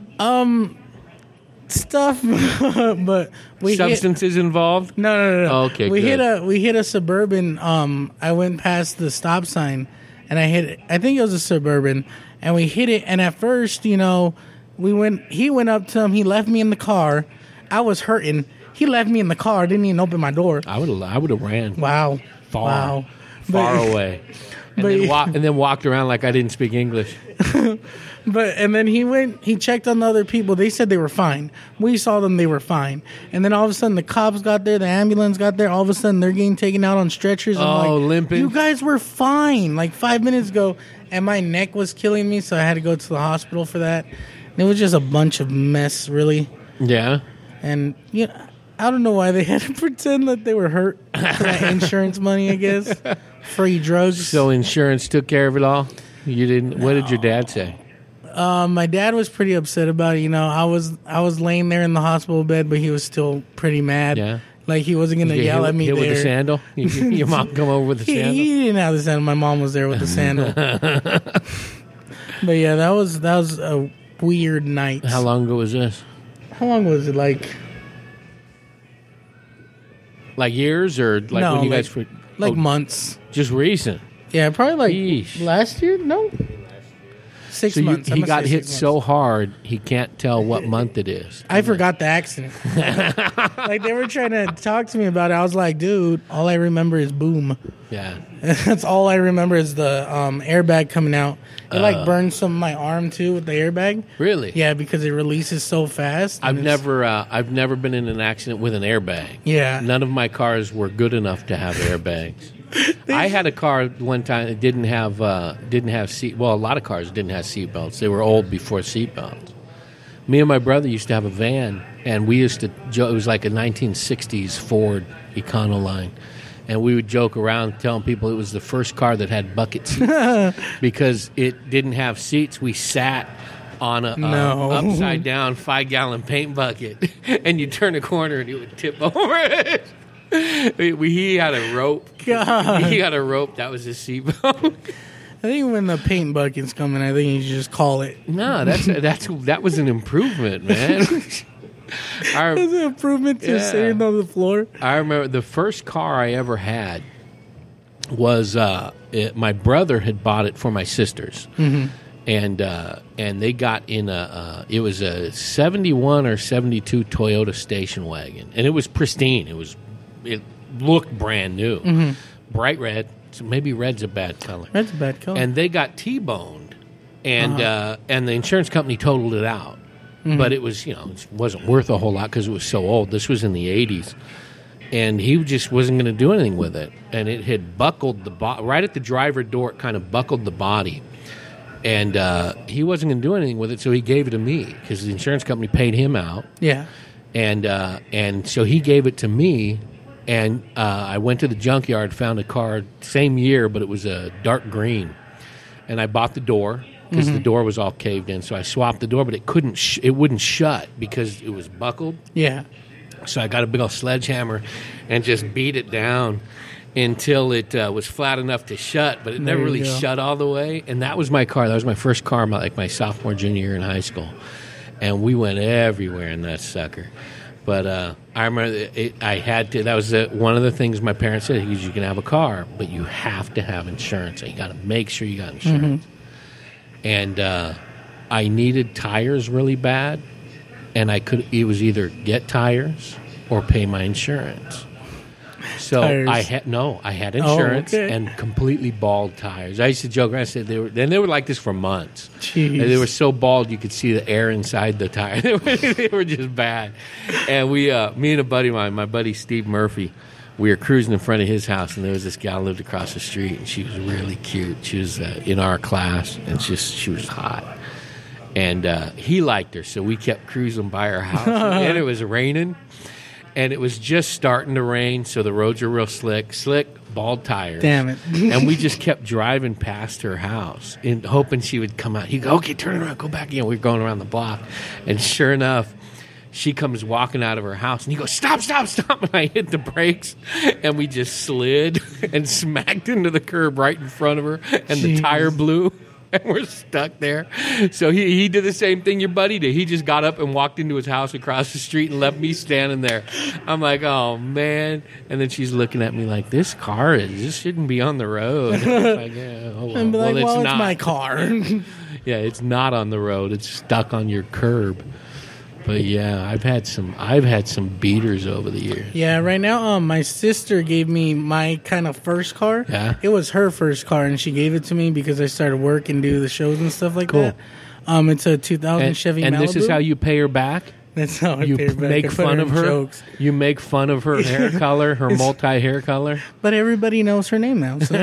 Stuff, but substances involved. No. Okay, we hit a Suburban. I went past the stop sign, and I hit it. I think it was a Suburban, and we hit it. And at first, He went up to him. He left me in the car. I was hurting. He left me in the car. Didn't even open my door. I would have ran. Wow. Far away. And then walked around like I didn't speak English. And then he checked on the other people. They said they were fine. We saw them, they were fine. And then all of a sudden the cops got there, the ambulance got there. All of a sudden they're getting taken out on stretchers. Limping. You guys were fine 5 minutes ago. And my neck was killing me, so I had to go to the hospital for that. And it was just a bunch of mess, really. Yeah. And I don't know why they had to pretend that they were hurt for that insurance money, I guess. Free drugs. So insurance took care of it all? You didn't? No. What did your dad say? My dad was pretty upset about it. I was laying there in the hospital bed, but he was still pretty mad. Yeah. He wasn't going to yell at me hit there. With the sandal? Your mom come over with the sandal? He didn't have the sandal. My mom was there with the sandal. But yeah, that was a weird night. How long ago was this? How long was it? Like years or no, when you guys were... months. Just recent. Yeah, probably like Yeesh. last year. No, 6 So months. he I'm gonna got say hit 6 so months. hard he can't tell what month it is. I forgot the accident. Like they were trying to talk to me about it. I was like, dude, all I remember is boom. Yeah. That's all I remember is the airbag coming out. It like burned some of my arm too with the airbag. Really? Yeah, because it releases so fast. and I've it's- never been in an accident with an airbag. Yeah. None of my cars were good enough to have airbags. I had a car one time that didn't have seat. Well, a lot of cars didn't have seat belts. They were old before seat belts. Me and my brother used to have a van, and we used to. It was like a 1960s Ford Econoline, and we would joke around telling people it was the first car that had bucket seats because it didn't have seats. We sat on a No. upside down 5-gallon paint bucket, and you turn a corner and it would tip over it. He had a rope. God. He had a rope. That was his seatbelt. I think when the paint bucket's coming, I think you should just call it. No, that was an improvement, man. It's an improvement to Yeah. sitting on the floor. I remember the first car I ever had was my brother had bought it for my sisters, and they got in it was a 71 or 72 Toyota station wagon, and it was pristine. It looked brand new, bright red. So maybe red's a bad color. That's a bad color. And they got T-boned, and the insurance company totaled it out. But it was, it wasn't worth a whole lot because it was so old. This was in the 80s. And he just wasn't going to do anything with it. And it had buckled right at the driver door, it kind of buckled the body. And he wasn't going to do anything with it, so he gave it to me because the insurance company paid him out. yeah. And so he gave it to me, and I went to the junkyard, found a car, same year, but it was a dark green. And I bought the door because the door was all caved in, so I swapped the door, but it wouldn't shut because it was buckled. Yeah. So I got a big old sledgehammer and just beat it down until it was flat enough to shut, but it never you really go. shut all the way. And that was my car. That was my first car, my sophomore, junior year in high school. And we went everywhere in that sucker. But I remember I had to. That was one of the things my parents said. You can have a car, but you have to have insurance. You got to make sure you got insurance. And I needed tires really bad, and it was either get tires or pay my insurance. So Tires. I had insurance okay. and completely bald tires. I used to joke around. I said they were like this for months. Jeez. And they were so bald you could see the air inside the tire. They were just bad. And me and a buddy of mine, my buddy Steve Murphy, we were cruising in front of his house, and there was this gal who lived across the street, and she was really cute. She was in our class, and she was hot. And he liked her, so we kept cruising by her house. And it was raining, and it was just starting to rain, so the roads were real slick, bald tires. Damn it. And we just kept driving past her house and hoping she would come out. He'd go, okay, turn around, go back. We were going around the block. And sure enough, she comes walking out of her house, and he goes, stop. And I hit the brakes, and we just slid and smacked into the curb right in front of her, and the Jeez. tire blew. And we're stuck there. So he did the same thing your buddy did. He just got up and walked into his house across the street and left me standing there. I'm like, oh, man. And then she's looking at me like, this shouldn't be on the road. I was like, yeah, oh, And be like, it's well, not. it's my car. Yeah, it's not on the road. It's stuck on your curb. But yeah, I've had some beaters over the years. Yeah, right now, my sister gave me my kind of first car. Yeah. It was her first car, and she gave it to me because I started work and do the shows and stuff like Cool. that. It's a 2000 Chevy and Malibu. this is how you pay her back? That's how I You pay her back. I make put fun her of in her? jokes. You make fun of her hair color, her multi-hair color? But everybody knows her name now. So.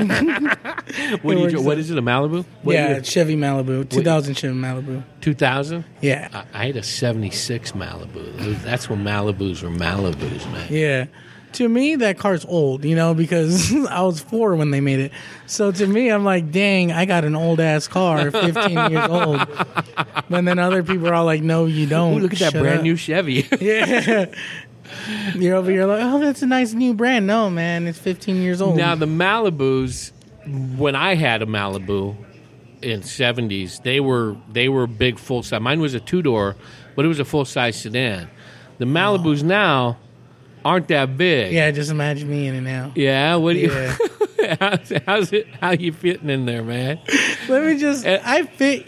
What is it, a Malibu? What Yeah, year? Chevy Malibu, 2000 Chevy Malibu. 2000? Yeah, I had a 76 Malibu. That's when Malibus were Malibus, man. yeah. To me, that car's old, because I was 4 when they made it. So to me, I'm like, dang, I got an old ass car, 15 years old. But then other people are all like, no, you don't. Ooh, look at that Shut brand up. new Chevy. Yeah. You're over here like, oh, that's a nice new brand. No, man, it's 15 years old. Now, the Malibus, when I had a Malibu in 70s, they were big full-size. Mine was a 2-door, but it was a full-size sedan. The Malibus now aren't that big. Yeah, just imagine me in it now. Yeah, what do you... Yeah. How's it? How you fitting in there, man? Let me just. I fit.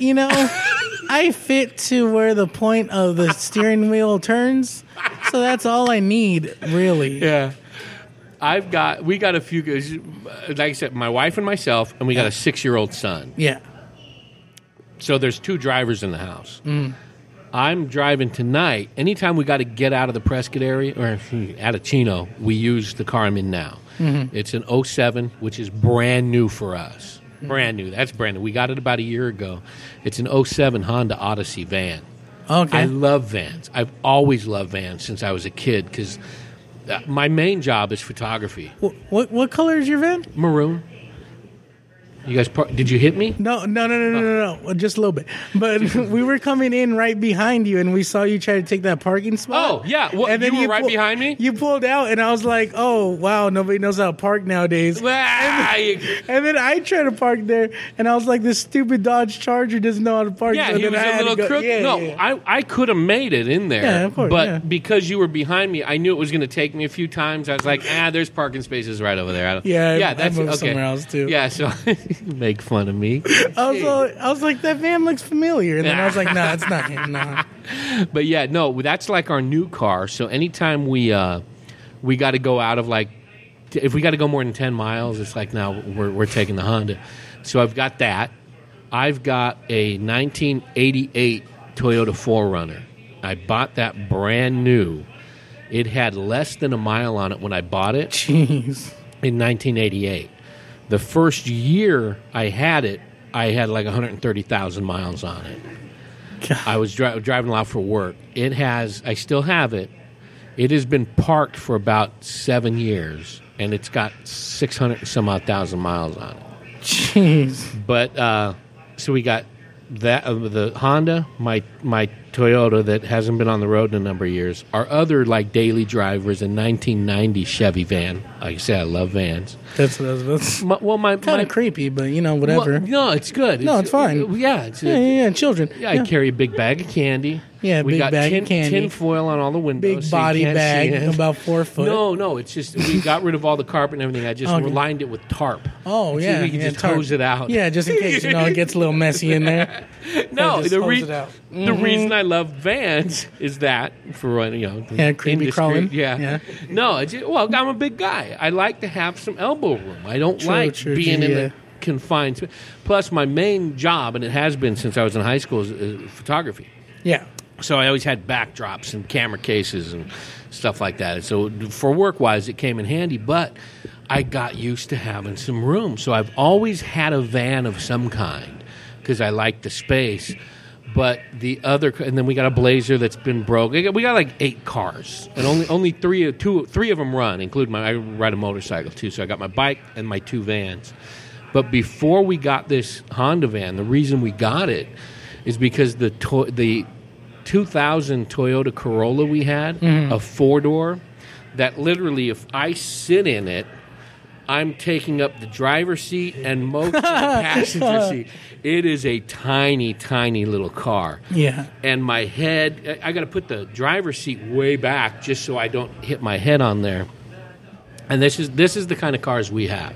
I fit to where the point of the steering wheel turns. So that's all I need, really. Yeah. We got a few guys. Like I said, my wife and myself, and we got a 6-year-old son. Yeah. So there's 2 drivers in the house. I'm driving tonight. Anytime we got to get out of the Prescott area or out of Chino, we use the car I'm in now. It's an 07, which is brand new for us. Brand new. That's brand new. We got it about a year ago. It's an 07 Honda Odyssey van. Okay. I love vans. I've always loved vans since I was a kid because my main job is photography. What color is your van? Maroon. You guys, did you hit me? No, just a little bit. But we were coming in right behind you, and we saw you try to take that parking spot. Oh, yeah. What, and then you were right behind me? You pulled out, and I was like, oh, wow, nobody knows how to park nowadays. And then I tried to park there, and I was like, this stupid Dodge Charger doesn't know how to park. Yeah, so he was a little crooked. Yeah. I could have made it in there. Yeah, of course, but because you were behind me, I knew it was going to take me a few times. I was like, there's parking spaces right over there. I moved somewhere else, too. Yeah, so... Make fun of me. I was like, that van looks familiar. And then I was like, nah, it's not him. Nah. But yeah, no, that's like our new car. So anytime we got to go out of if we got to go more than 10 miles, it's like, now we're taking the Honda. So I've got that. I've got a 1988 Toyota 4Runner. I bought that brand new. It had less than a mile on it when I bought it. Jeez. In 1988. The first year I had it, I had like 130,000 miles on it. God. I was driving a lot for work. I still have it. It has been parked for about 7 years, and it's got 600 and some odd thousand miles on it. Jeez. But, so we got that the Honda, my Toyota that hasn't been on the road in a number of years. Our other like daily driver is a 1990 Chevy van. Like I said, I love vans. That's kind of creepy, but whatever. Well, no, it's good. No, it's fine. Yeah, children. Yeah, I carry a big bag of candy. Yeah, we big got bag of candy. Tin foil on all the windows. Big body bag, about 4 foot. No, it's just we got rid of all the carpet and everything. I just lined it with tarp. Oh, yeah. We can just hose it out. Yeah, just in case it gets a little messy in there. No, the reason I love vans is that for creepy crawling. Yeah. No, I'm a big guy. I like to have some elbow room. I don't like being in the confined. Plus, my main job, and it has been since I was in high school, is photography. Yeah. So I always had backdrops and camera cases and stuff like that. So for work-wise, it came in handy, but I got used to having some room. So I've always had a van of some kind because I like the space. But and then we got a Blazer that's been broke. We got like 8 cars, and only three of them run, including I ride a motorcycle too. So I got my bike and my 2 vans. But before we got this Honda van, the reason we got it is because the 2000 Toyota Corolla we had, a 4-door, that literally if I sit in it, I'm taking up the driver's seat and most of the passenger seat. It is a tiny, tiny little car. Yeah. And my head, I got to put the driver's seat way back just so I don't hit my head on there. And this is the kind of cars we have.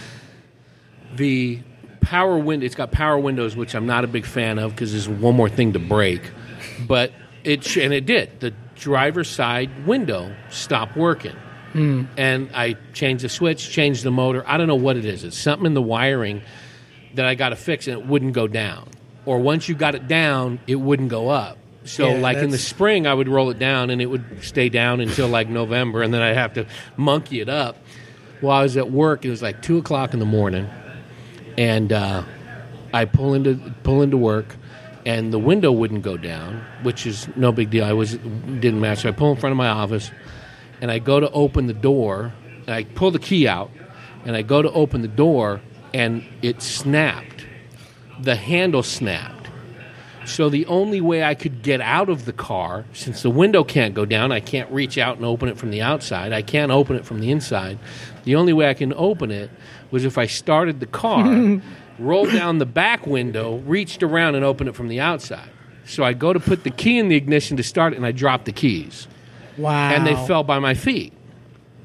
The power window, it's got power windows, which I'm not a big fan of because there's one more thing to break. But it did. The driver's side window stopped working. And I changed the switch, changed the motor. I don't know what it is. It's something in the wiring that I got to fix, and it wouldn't go down. Or once you got it down, it wouldn't go up. So, in the spring, I would roll it down, and it would stay down until, November, and then I'd have to monkey it up. While I was at work, it was 2 o'clock in the morning, and I pull into work, and the window wouldn't go down, which is no big deal. Didn't matter. So I pull in front of my office, and I go to open the door, and I pull the key out, and I go to open the door, and it snapped. The handle snapped. So the only way I could get out of the car, since the window can't go down, I can't reach out and open it from the outside. I can't open it from the inside. The only way I can open it was if I started the car, rolled down the back window, reached around and opened it from the outside. So I go to put the key in the ignition to start it, and I dropped the keys. Wow. And they fell by my feet.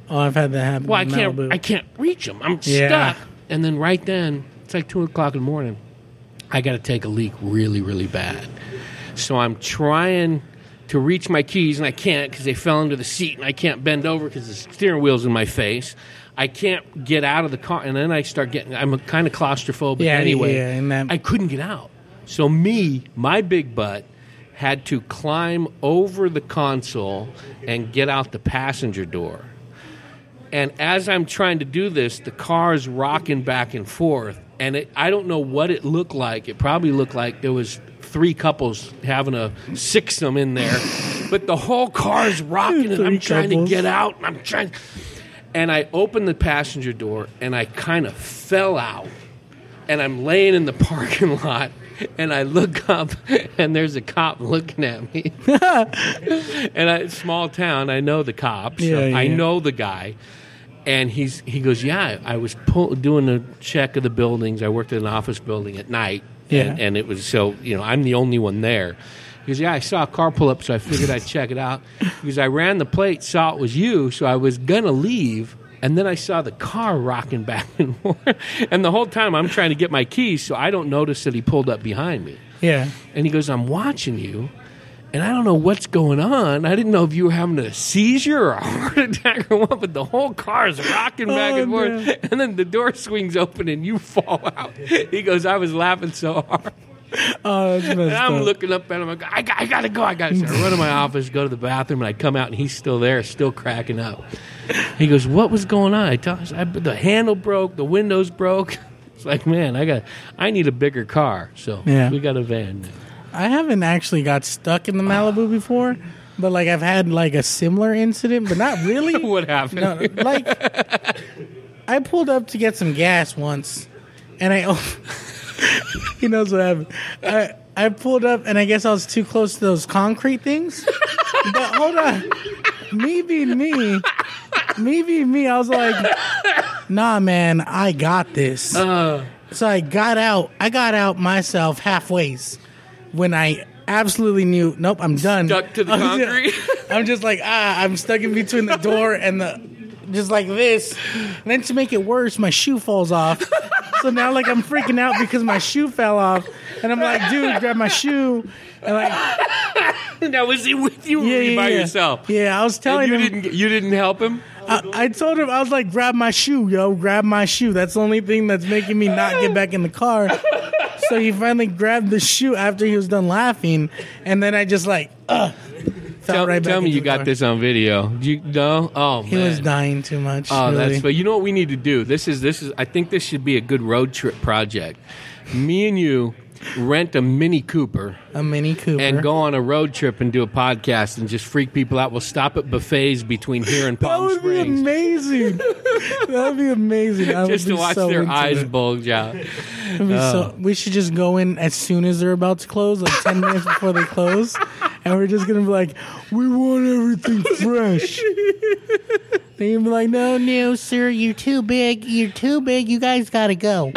Oh, I've had that happen. Well, in I Malibu. can't reach them. I'm Yeah. stuck. And then right then, it's like 2 o'clock in the morning. I got to take a leak really, really bad. So I'm trying to reach my keys, and I can't because they fell into the seat, and I can't bend over because the steering wheel's in my face. I can't get out of the car, and then I start getting. I'm kind of claustrophobic anyway. Yeah, and that, I couldn't get out. So my big butt, had to climb over the console and get out the passenger door. And as I'm trying to do this, the car's rocking back and forth, and I don't know what it looked like. It probably looked like there was 3 couples having a sixsome in there, but the whole car's rocking, and I'm trying to get out, and I opened the passenger door, and I kind of fell out, and I'm laying in the parking lot, and I look up, and there's a cop looking at me. And small town, I know the cops. I know the guy. And he goes, yeah, I was doing a check of the buildings. I worked in an office building at night. Yeah. And it was I'm the only one there. He goes, yeah, I saw a car pull up, so I figured I'd check it out. Because I ran the plate, saw it was you, so I was going to leave. And then I saw the car rocking back and forth. And the whole time I'm trying to get my keys, so I don't notice that he pulled up behind me. Yeah. And he goes, I'm watching you, and I don't know what's going on. I didn't know if you were having a seizure or a heart attack or what, but the whole car is rocking back and forth. Man. And then the door swings open and you fall out. He goes, I was laughing so hard. Oh, that's messed and I'm up. looking up at him. I go, I gotta go. I run to my office, go to the bathroom, and I come out, and he's still there, still cracking up. He goes, what was going on? I tell him, the handle broke, the windows broke. It's like, man, I need a bigger car. So we got a van now. I haven't actually got stuck in the Malibu before, but like I've had like a similar incident, but not really. What happened? No, like I pulled up to get some gas once, and he knows what happened. I pulled up, and I guess I was too close to those concrete things. But hold on, me being me, I was like, nah, man, I got this. So I got out myself halfways. When I absolutely knew, nope, I'm done. Stuck to the concrete? I'm just like, I'm stuck in between the door and just like this. And then to make it worse, my shoe falls off. So now, like, I'm freaking out because my shoe fell off. And I'm like, dude, grab my shoe. And like, now was he with you or were you by yourself? Yeah, I was telling him. You didn't help him? I told him, I was like, grab my shoe, grab my shoe. That's the only thing that's making me not get back in the car. So he finally grabbed the shoe after he was done laughing, and then I just like, tell me you got this on video. You know? Oh man, he was dying too much. Oh, really. that's. But you know what we need to do? This is. I think this should be a good road trip project. Me and you rent a Mini Cooper. And go on a road trip and do a podcast and just freak people out. We'll stop at buffets between here and Palm Springs. That would be amazing. That would be amazing. Just to watch their eyes bulge out. We should just go in as soon as they're about to close, like 10 minutes before they close, and we're just going to be like, we want everything fresh. Then you'll be like, no, sir, you're too big. You guys got to go.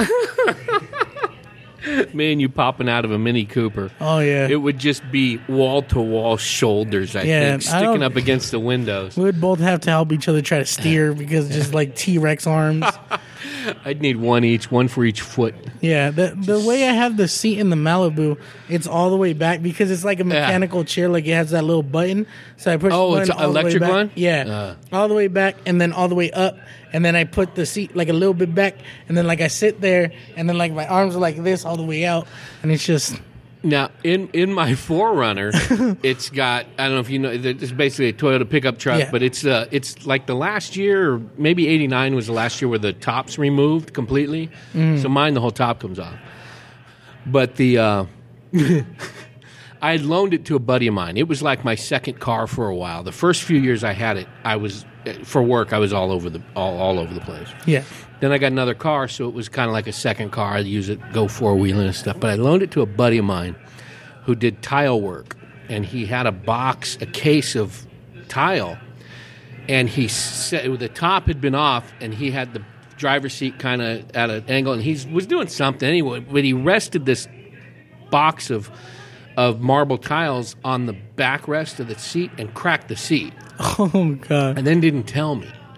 Me and you popping out of a Mini Cooper. Oh, yeah. It would just be wall-to-wall shoulders, I think, sticking up against the windows. We would both have to help each other try to steer because just like T-Rex arms. I'd need one for each foot. Yeah, the way I have the seat in the Malibu, it's all the way back because it's like a mechanical chair, like it has that little button. So I push the button it's an all electric the way back. one? Yeah, all the way back and then all the way up. And then I put the seat like a little bit back, and then like I sit there, and then like my arms are like this all the way out, and it's just. Now in my 4Runner, it's got, I don't know if you know, it's basically a Toyota pickup truck, but it's like the last year, or maybe '89 was the last year where the top's removed completely. So mine, the whole top comes off. But I had loaned it to a buddy of mine. It was like my second car for a while. The first few years I had it, for work, I was all over the place. Yeah. Then I got another car, so it was kind of like a second car. I'd use it, go four-wheeling and stuff. But I loaned it to a buddy of mine who did tile work, and he had a case of tile, and he said the top had been off, and he had the driver's seat kind of at an angle, and he was doing something anyway. But he rested this box of marble tiles on the backrest of the seat and cracked the seat. Oh, God. And then didn't tell me.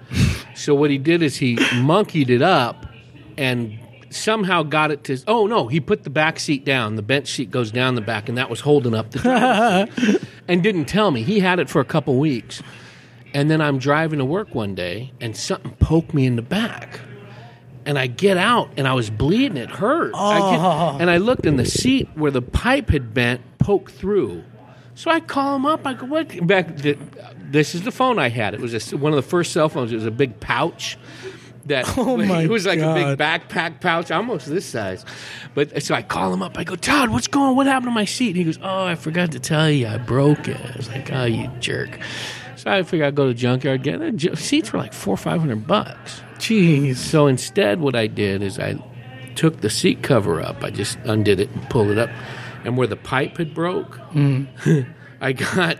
So what he did is he monkeyed it up and somehow got it to. Oh no, he put the back seat down. The bench seat goes down the back, and that was holding up the driver's seat. And didn't tell me. He had it for a couple weeks, and then I'm driving to work one day, and something poked me in the back. And I get out, and I was bleeding. It hurt. And I looked, and the seat where the pipe had bent poked through. So I call him up. I go, "What?" This is the phone I had. It was one of the first cell phones. It was a big pouch. It was like God. a big backpack pouch, almost this size. But so I call him up. I go, "Todd, what's going on? What happened to my seat?" And he goes, "Oh, I forgot to tell you. I broke it." I was like, "Oh, you jerk." So I figured I'd go to the junkyard, get it. The seats were like $400 or $500. Jeez. So instead, what I did is I took the seat cover up. I just undid it and pulled it up. And where the pipe had broke, I got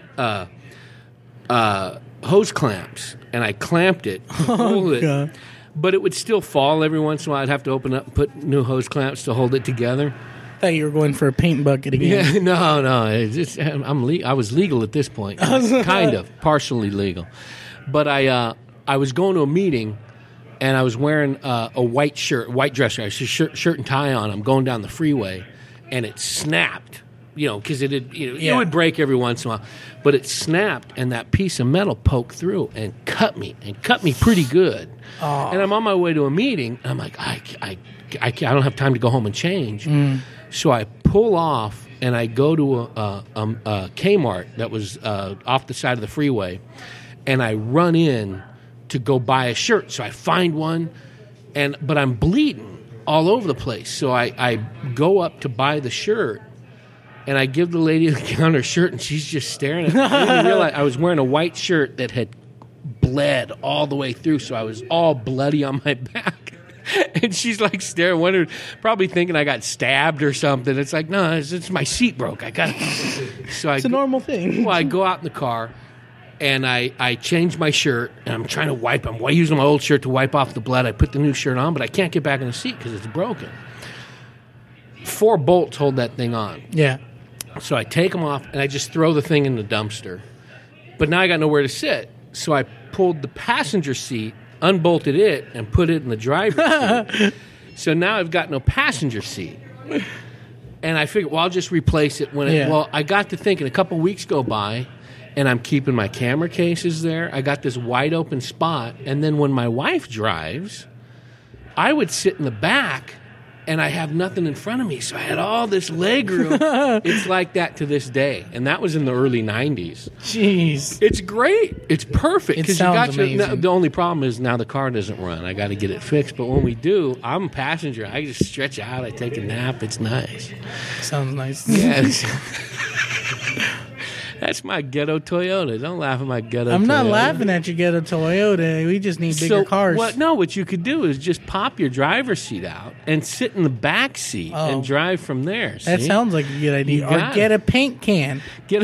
hose clamps, and I clamped it to hold it. God. But it would still fall every once in a while. I'd have to open up and put new hose clamps to hold it together. Thought you were going for a paint bucket again. Yeah, no. I was legal at this point. Kind of. Partially legal. But I was going to a meeting, and I was wearing a white dress shirt, shirt and tie on. I'm going down the freeway, and it snapped. Because it would break every once in a while. But it snapped, and that piece of metal poked through and cut me pretty good. Oh. And I'm on my way to a meeting, and I'm like, I don't have time to go home and change. So I pull off, and I go to a Kmart that was off the side of the freeway, and I run in to go buy a shirt. So I find one, but I'm bleeding all over the place. So I go up to buy the shirt, and I give the lady the counter shirt, and she's just staring at me. I didn't realize I was wearing a white shirt that had bled all the way through, so I was all bloody on my back. And she's like staring, wondering, probably thinking I got stabbed or something. It's like, no, it's my seat broke. I got it. So It's a normal thing. Well, I go out in the car, and I change my shirt, and I'm trying to wipe. I'm using my old shirt to wipe off the blood. I put the new shirt on, but I can't get back in the seat because it's broken. 4 bolts hold that thing on. Yeah. So I take them off, and I just throw the thing in the dumpster. But now I got nowhere to sit. So I pulled the passenger seat, unbolted it, and put it in the driver's seat. So now I've got no passenger seat. And I figured, well, I'll just replace it. Well, I got to thinking, a couple weeks go by, and I'm keeping my camera cases there. I got this wide open spot. And then when my wife drives, I would sit in the back, and I have nothing in front of me. So I had all this leg room. It's like that to this day. And that was in the early 90s. Jeez. It's great. It's perfect. It sounds amazing. The only problem is now the car doesn't run. I got to get it fixed. But when we do, I'm a passenger. I just stretch out. I take a nap. It's nice. Sounds nice. Yes. That's my ghetto Toyota. Don't laugh at my ghetto Toyota. I'm not laughing at your ghetto Toyota. We just need bigger cars. What you could do is just pop your driver's seat out and sit in the back seat and drive from there. That sounds like a good idea. Or get a paint can. Get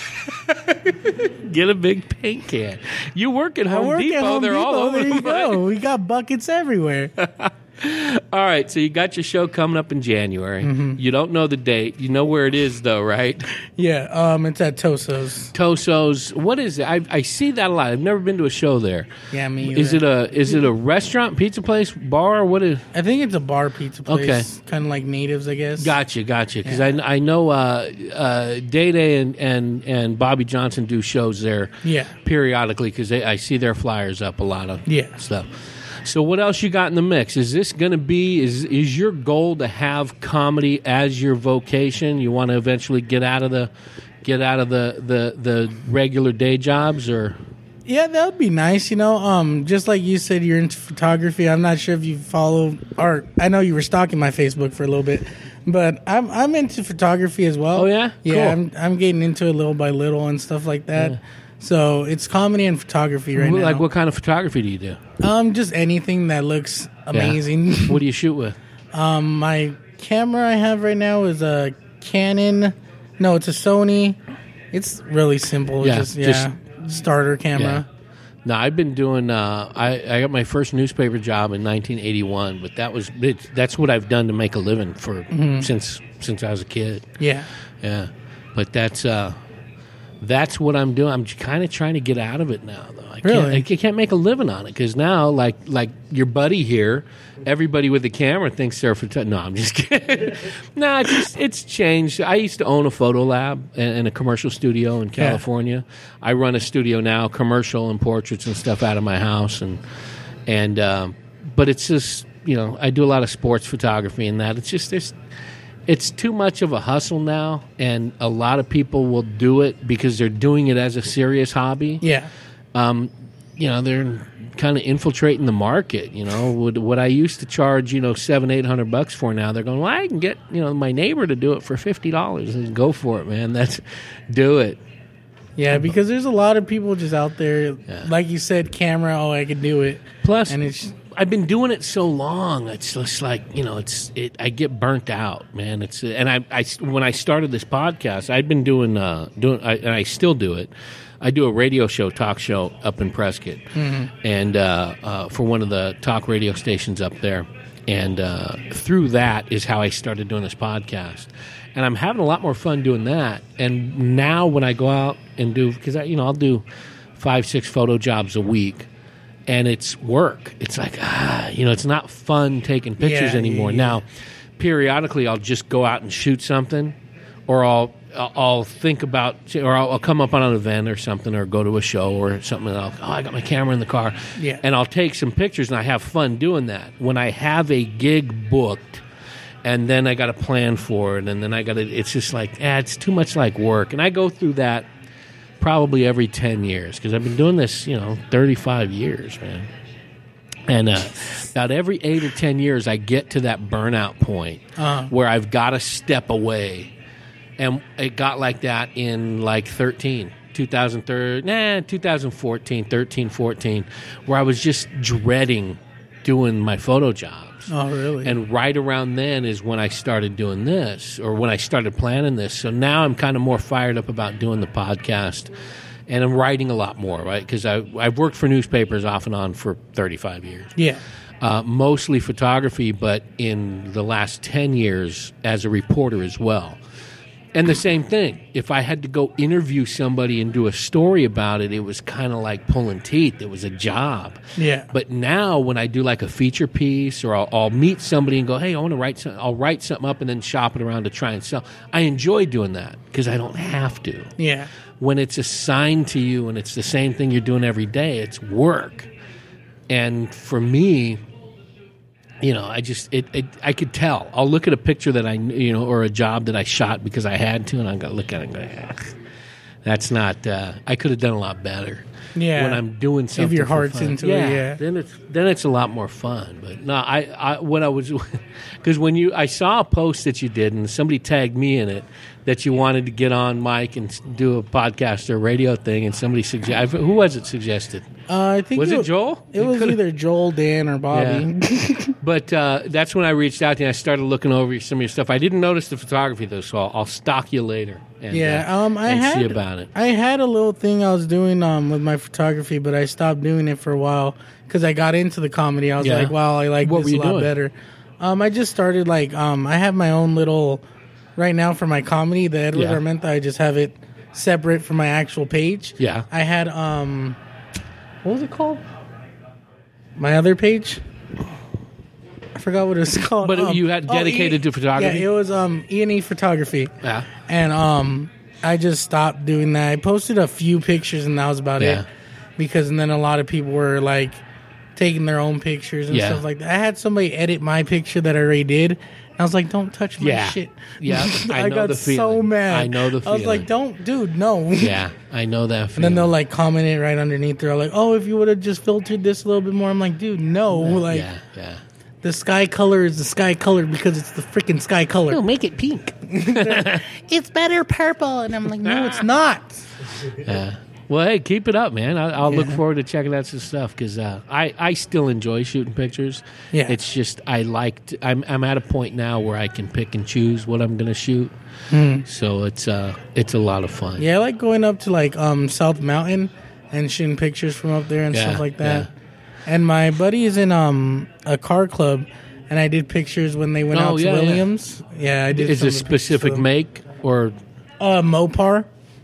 a big paint can. You work at Home Depot. They're all over there the you place. go. We got buckets everywhere. All right, so you got your show coming up in January. Mm-hmm. You don't know the date. You know where it is, though, right? Yeah, it's at Toso's. Toso's. What is it? I see that a lot. I've never been to a show there. Yeah, me either. Is it a restaurant, pizza place, bar? What is? I think it's a bar pizza place. Okay, kind of like Natives, I guess. Gotcha. Because I know Day Day and Bobby Johnson do shows there. Yeah. Periodically because I see their flyers up a lot of stuff. So what else you got in the mix? Is this going to be is your goal to have comedy as your vocation? You want to eventually get out of the regular day jobs, or? Yeah, that would be nice. Just like you said, you're into photography. I'm not sure if you follow, or I know you were stalking my Facebook for a little bit, but I'm into photography as well. Oh yeah, yeah. Cool. I'm getting into it little by little and stuff like that. Yeah. So it's comedy and photography right now. Like what kind of photography do you do? Just anything that looks amazing. Yeah. What do you shoot with? My camera I have right now is a Canon. No, it's a Sony. It's really simple. Yeah, just starter camera. Yeah. No, I've been doing. I got my first newspaper job in 1981, but that's what I've done to make a living for since I was a kid. Yeah. Yeah, but that's. that's what I'm doing. I'm kind of trying to get out of it now, though. Really? I can't make a living on it because now, like your buddy here, everybody with the camera thinks they're no, I'm just kidding. No, it's changed. I used to own a photo lab and a commercial studio in California. Yeah. I run a studio now, commercial and portraits and stuff out of my house, and but it's just, you know, I do a lot of sports photography and that. It's just it's too much of a hustle now, and a lot of people will do it because they're doing it as a serious hobby. Yeah. You know, they're kind of infiltrating the market. You know, what I used to charge, you know, $700-800 for now, they're going, well, I can get, you know, my neighbor to do it for $50. And go for it, man. Do it. Yeah, because there's a lot of people just out there, like you said, camera. Oh, I can do it. Plus, and I've been doing it so long. It's just like, you know, I get burnt out, man. I when I started this podcast, I'd been doing and I still do it. I do a radio show, talk show up in Prescott, and for one of the talk radio stations up there. And through that is how I started doing this podcast. And I'm having a lot more fun doing that. And now when I go out and do, because I'll do 5-6 photo jobs a week, and it's work. It's like, it's not fun taking pictures anymore. Now, periodically I'll just go out and shoot something, or I'll think about, or I'll come up on an event or something, or go to a show or something, and I got my camera in the car, and I'll take some pictures, and I have fun doing that. When I have a gig booked, and then I got to plan for it, and then it's just like, it's too much like work. And I go through that probably every 10 years, because I've been doing this, 35 years, man. And about every 8 or 10 years, I get to that burnout point where I've got to step away. And it got like that in like 2014, 13, 14, where I was just dreading doing my photo jobs. Oh, really? And right around then is when I started doing this, or when I started planning this. So now I'm kind of more fired up about doing the podcast, and I'm writing a lot more, right? Because I've worked for newspapers off and on for 35 years. Yeah. Mostly photography, but in the last 10 years as a reporter as well. And the same thing, if I had to go interview somebody and do a story about it, it was kind of like pulling teeth. It was a job. Yeah. But now when I do like a feature piece, or I'll meet somebody and go, hey, I want to write something. I'll write something up and then shop it around to try and sell. I enjoy doing that because I don't have to. Yeah. When it's assigned to you and it's the same thing you're doing every day, it's work. And for me, I could tell. I'll look at a picture that or a job that I shot because I had to, and I'm going to look at it and go, that's not, I could have done a lot better. Yeah. When I'm doing something if your heart's into it, yeah. Then it's a lot more fun. But no, because when I saw a post that you did, and somebody tagged me in it, that you wanted to get on mic and do a podcast or radio thing, and somebody suggested, who was it suggested? I think was it Joel? It was either Joel, Dan, or Bobby. Yeah. But that's when I reached out to you. I started looking over some of your stuff. I didn't notice the photography though, so I'll stalk you later. And, see about it. I had a little thing I was doing with my photography, but I stopped doing it for a while because I got into the comedy. I was like, wow, I like this a lot better. I just started I have my own little, right now for my comedy, the Edward Armenta, I just have it separate from my actual page. Yeah. I had, what was it called? My other page? I forgot what it was called. But you had dedicated to photography? Yeah, it was E&E Photography. Yeah. And I just stopped doing that. I posted a few pictures, and that was about it. And then a lot of people were taking their own pictures and stuff like that. I had somebody edit my picture that I already did. And I was like, don't touch my shit. Yeah, I know got the feeling. so mad. I know the feeling. I was like, dude, no. Yeah, I know that feeling. And then they'll comment it right underneath. They're like, oh, if you would have just filtered this a little bit more. I'm like, dude, no. Yeah. The sky color is the sky color because it's the freaking sky color. No, make it pink. It's better purple. And I'm like, no, it's not. Yeah. Well, hey, keep it up, man. I'll look forward to checking out some stuff because I still enjoy shooting pictures. Yeah. It's just I'm at a point now where I can pick and choose what I'm going to shoot. So it's a lot of fun. Yeah, I like going up to South Mountain and shooting pictures from up there and stuff like that. Yeah. And my buddy is in a car club, and I did pictures when they went out to Williams. Yeah, I did. Is it a specific make or Mopar?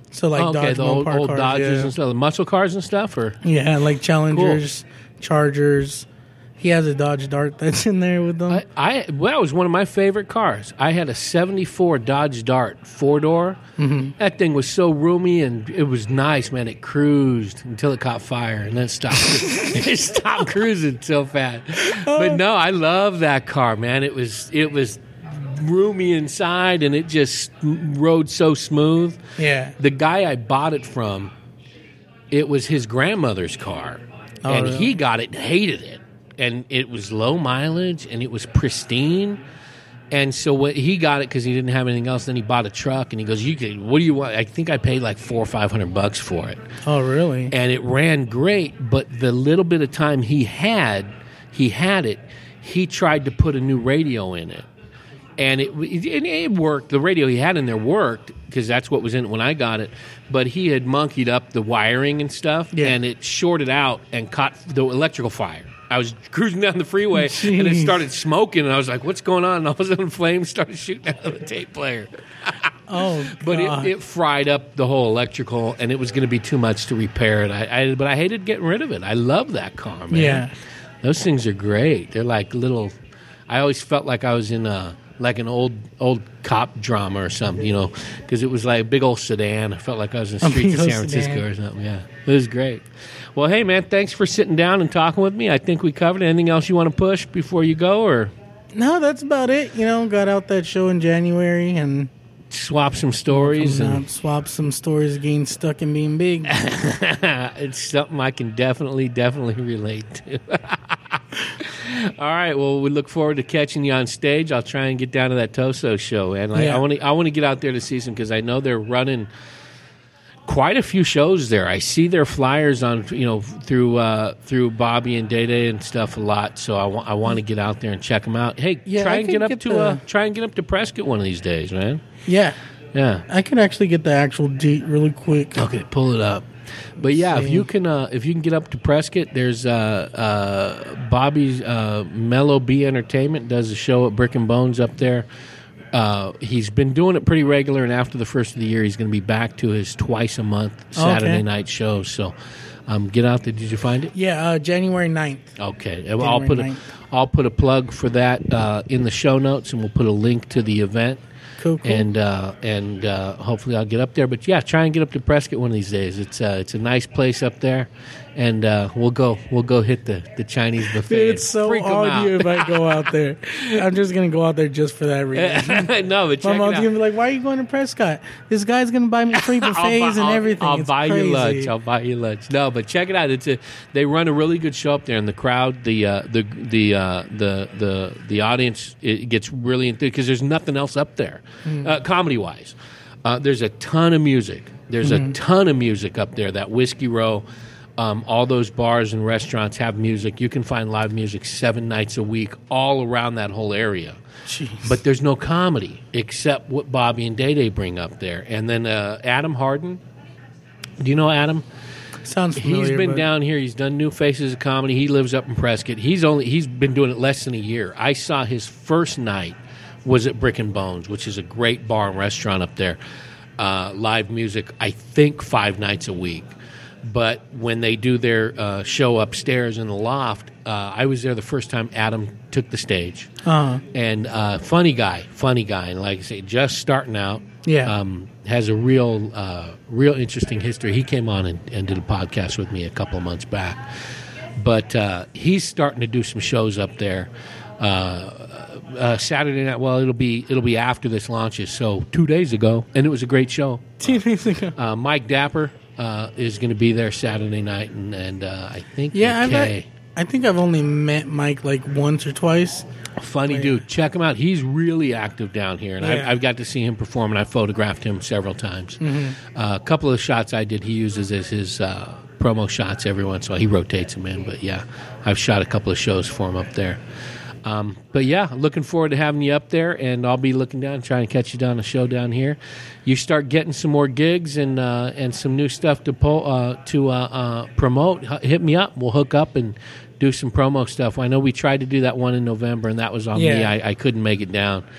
So like okay, Dodge the old Mopar cars, Dodges yeah. and stuff, the muscle cars and stuff, or Yeah, like Challengers, Chargers. He has a Dodge Dart that's in there with them. that was one of my favorite cars. I had a '74 Dodge Dart 4-door. Mm-hmm. That thing was so roomy and it was nice, man. It cruised until it caught fire and then stopped. It stopped cruising so fast. But no, I love that car, man. It was roomy inside and it just rode so smooth. Yeah. The guy I bought it from, it was his grandmother's car, and really? he got it and hated it. And it was low mileage, and it was pristine. And so he got it because he didn't have anything else. Then he bought a truck, and he goes, what do you want? I think I paid like $400 or $500 for it. Oh, really? And it ran great, but the little bit of time he had it, he tried to put a new radio in it. And it worked. The radio he had in there worked because that's what was in it when I got it. But he had monkeyed up the wiring and stuff, and it shorted out and caught the electrical fire. I was cruising down the freeway, and it started smoking, and I was like, what's going on? And all of a sudden, flames started shooting out of the tape player. Oh, God. But it fried up the whole electrical, and it was going to be too much to repair it. But I hated getting rid of it. I love that car, man. Yeah. Those things are great. They're like little... I always felt like I was in like an old cop drama or something, because it was like a big old sedan. I felt like I was in the streets of San Francisco or something. Yeah, it was great. Well, hey, man, thanks for sitting down and talking with me. I think we covered it. Anything else you want to push before you go, or No, that's about it. Got out that show in January and swap some stories? Swap some stories of getting stuck and being big. It's something I can definitely relate to. All right, well, we look forward to catching you on stage. I'll try and get down to that Toso show, and I want to get out there to see some because I know they're running quite a few shows there. I see their flyers on through Bobby and Day Day and stuff a lot. So I want to get out there and check them out. Hey, try and get up to Prescott one of these days, man. Yeah, yeah. I could actually get the actual date really quick. Okay, pull it up. But yeah, if you can get up to Prescott, there's Bobby's Mellow B Entertainment does a show at Brick and Bones up there. He's been doing it pretty regular, and after the first of the year, he's going to be back to his twice a month Saturday night shows. So get out there. Did you find it? Yeah, January 9th. Okay, I'll put a plug for that in the show notes, and we'll put a link to the event. Cool. And hopefully I'll get up there. But yeah, try and get up to Prescott one of these days. It's a nice place up there, and we'll go hit the Chinese buffet. It's so on you if I go out there. I'm just gonna go out there just for that reason. No, but my mom's gonna be like, "Why are you going to Prescott? This guy's gonna buy me free buffets and everything." I'll it's buy crazy. you lunch. I'll buy you lunch. No, but check it out. They run a really good show up there, and the crowd, the audience, it gets really into because there's nothing else up there, comedy wise. There's a ton of music. There's a ton of music up there. That Whiskey Row. All those bars and restaurants have music. You can find live music 7 nights a week all around that whole area. Jeez. But there's no comedy except what Bobby and Day Day bring up there. And then Adam Harden. Do you know Adam? Sounds familiar. He's been down here. He's done New Faces of Comedy. He lives up in Prescott. He's been doing it less than a year. I saw his first night was at Brick and Bones, which is a great bar and restaurant up there. Live music, I think 5 nights a week. But when they do their show upstairs in the loft, I was there the first time Adam took the stage. Uh-huh. And funny guy. And like I say, just starting out. Yeah. Has a real interesting history. He came on and did a podcast with me a couple of months back. But he's starting to do some shows up there. Saturday night. Well, it'll be after this launches. So 2 days ago, and it was a great show. 2 days ago. Mike Dapper is going to be there Saturday night, and I think I think I've only met Mike like once or twice. Funny dude. Check him out. He's really active down here, and I've got to see him perform, and I photographed him several times. A couple of shots I did, he uses as his promo shots every once in a while. He rotates them in, but yeah, I've shot a couple of shows for him up there. But yeah, looking forward to having you up there, and I'll be looking down, trying to catch you down a show down here. You start getting some more gigs and some new stuff to promote. Hit me up. We'll hook up and do some promo stuff. I know we tried to do that one in November, and that was on me. I couldn't make it down.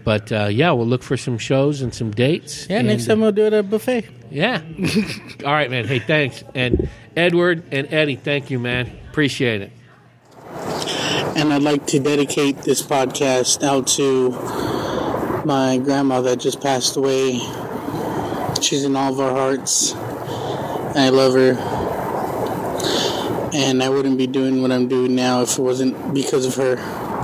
But, yeah, we'll look for some shows and some dates. Yeah, next time we'll do it at a buffet. Yeah. All right, man. Hey, thanks. And Edward and Eddie, thank you, man. Appreciate it. And I'd like to dedicate this podcast out to my grandma that just passed away. She's in all of our hearts. I love her. And I wouldn't be doing what I'm doing now if it wasn't because of her.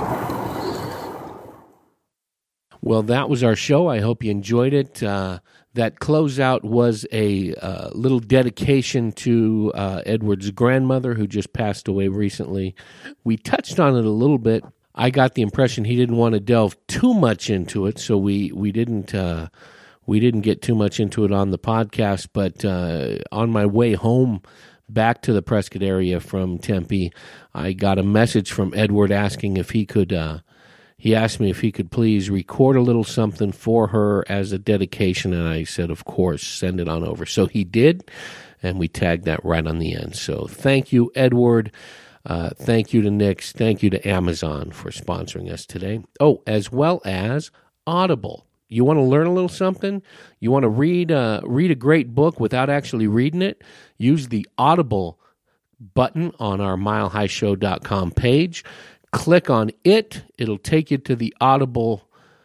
Well, that was our show. I hope you enjoyed it. That closeout was a little dedication to Edward's grandmother, who just passed away recently. We touched on it a little bit. I got the impression he didn't want to delve too much into it, so we didn't get too much into it on the podcast. But on my way home back to the Prescott area from Tempe, I got a message from Edward asking if he could. He asked me if he could please record a little something for her as a dedication, and I said, of course, send it on over. So he did, and we tagged that right on the end. So thank you, Edward. Thank you to Nix. Thank you to Amazon for sponsoring us today. Oh, as well as Audible. You want to learn a little something? You want to read a great book without actually reading it? Use the Audible button on our milehighshow.com page. Click on it. It'll take you to the Audible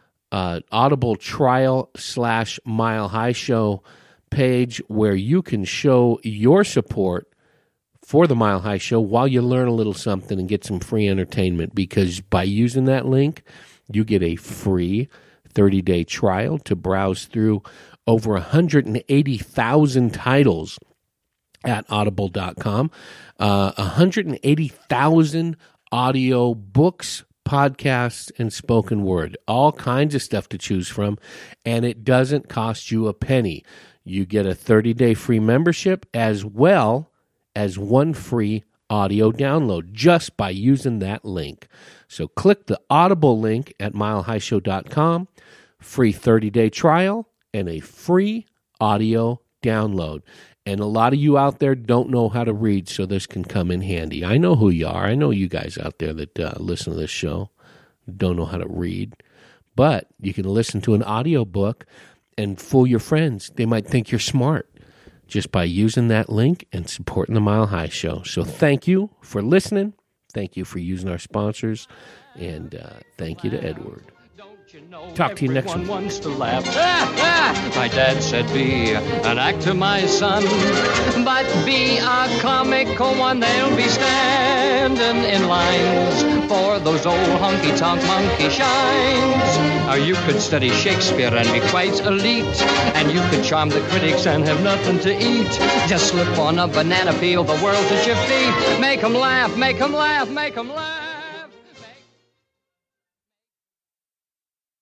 trial / Mile High Show page where you can show your support for the Mile High Show while you learn a little something and get some free entertainment, because by using that link, you get a free 30-day trial to browse through over 180,000 titles at audible.com. 180,000 audio books, podcasts, and spoken word. All kinds of stuff to choose from, and it doesn't cost you a penny. You get a 30-day free membership as well as one free audio download just by using that link. So click the Audible link at milehighshow.com, free 30-day trial, and a free audio download. And a lot of you out there don't know how to read, so this can come in handy. I know who you are. I know you guys out there that listen to this show don't know how to read. But you can listen to an audiobook and fool your friends. They might think you're smart just by using that link and supporting the Mile High Show. So thank you for listening. Thank you for using our sponsors. And thank you to Edward. Talk to you next week. Wants to laugh. My dad said, be an actor, my son, but be a comical one. They'll be standing in lines for those old honky-tonk monkey shines. Or you could study Shakespeare and be quite elite, and you could charm the critics and have nothing to eat. Just slip on a banana peel, the world's at your feet. Make 'em laugh, make 'em laugh, make 'em laugh.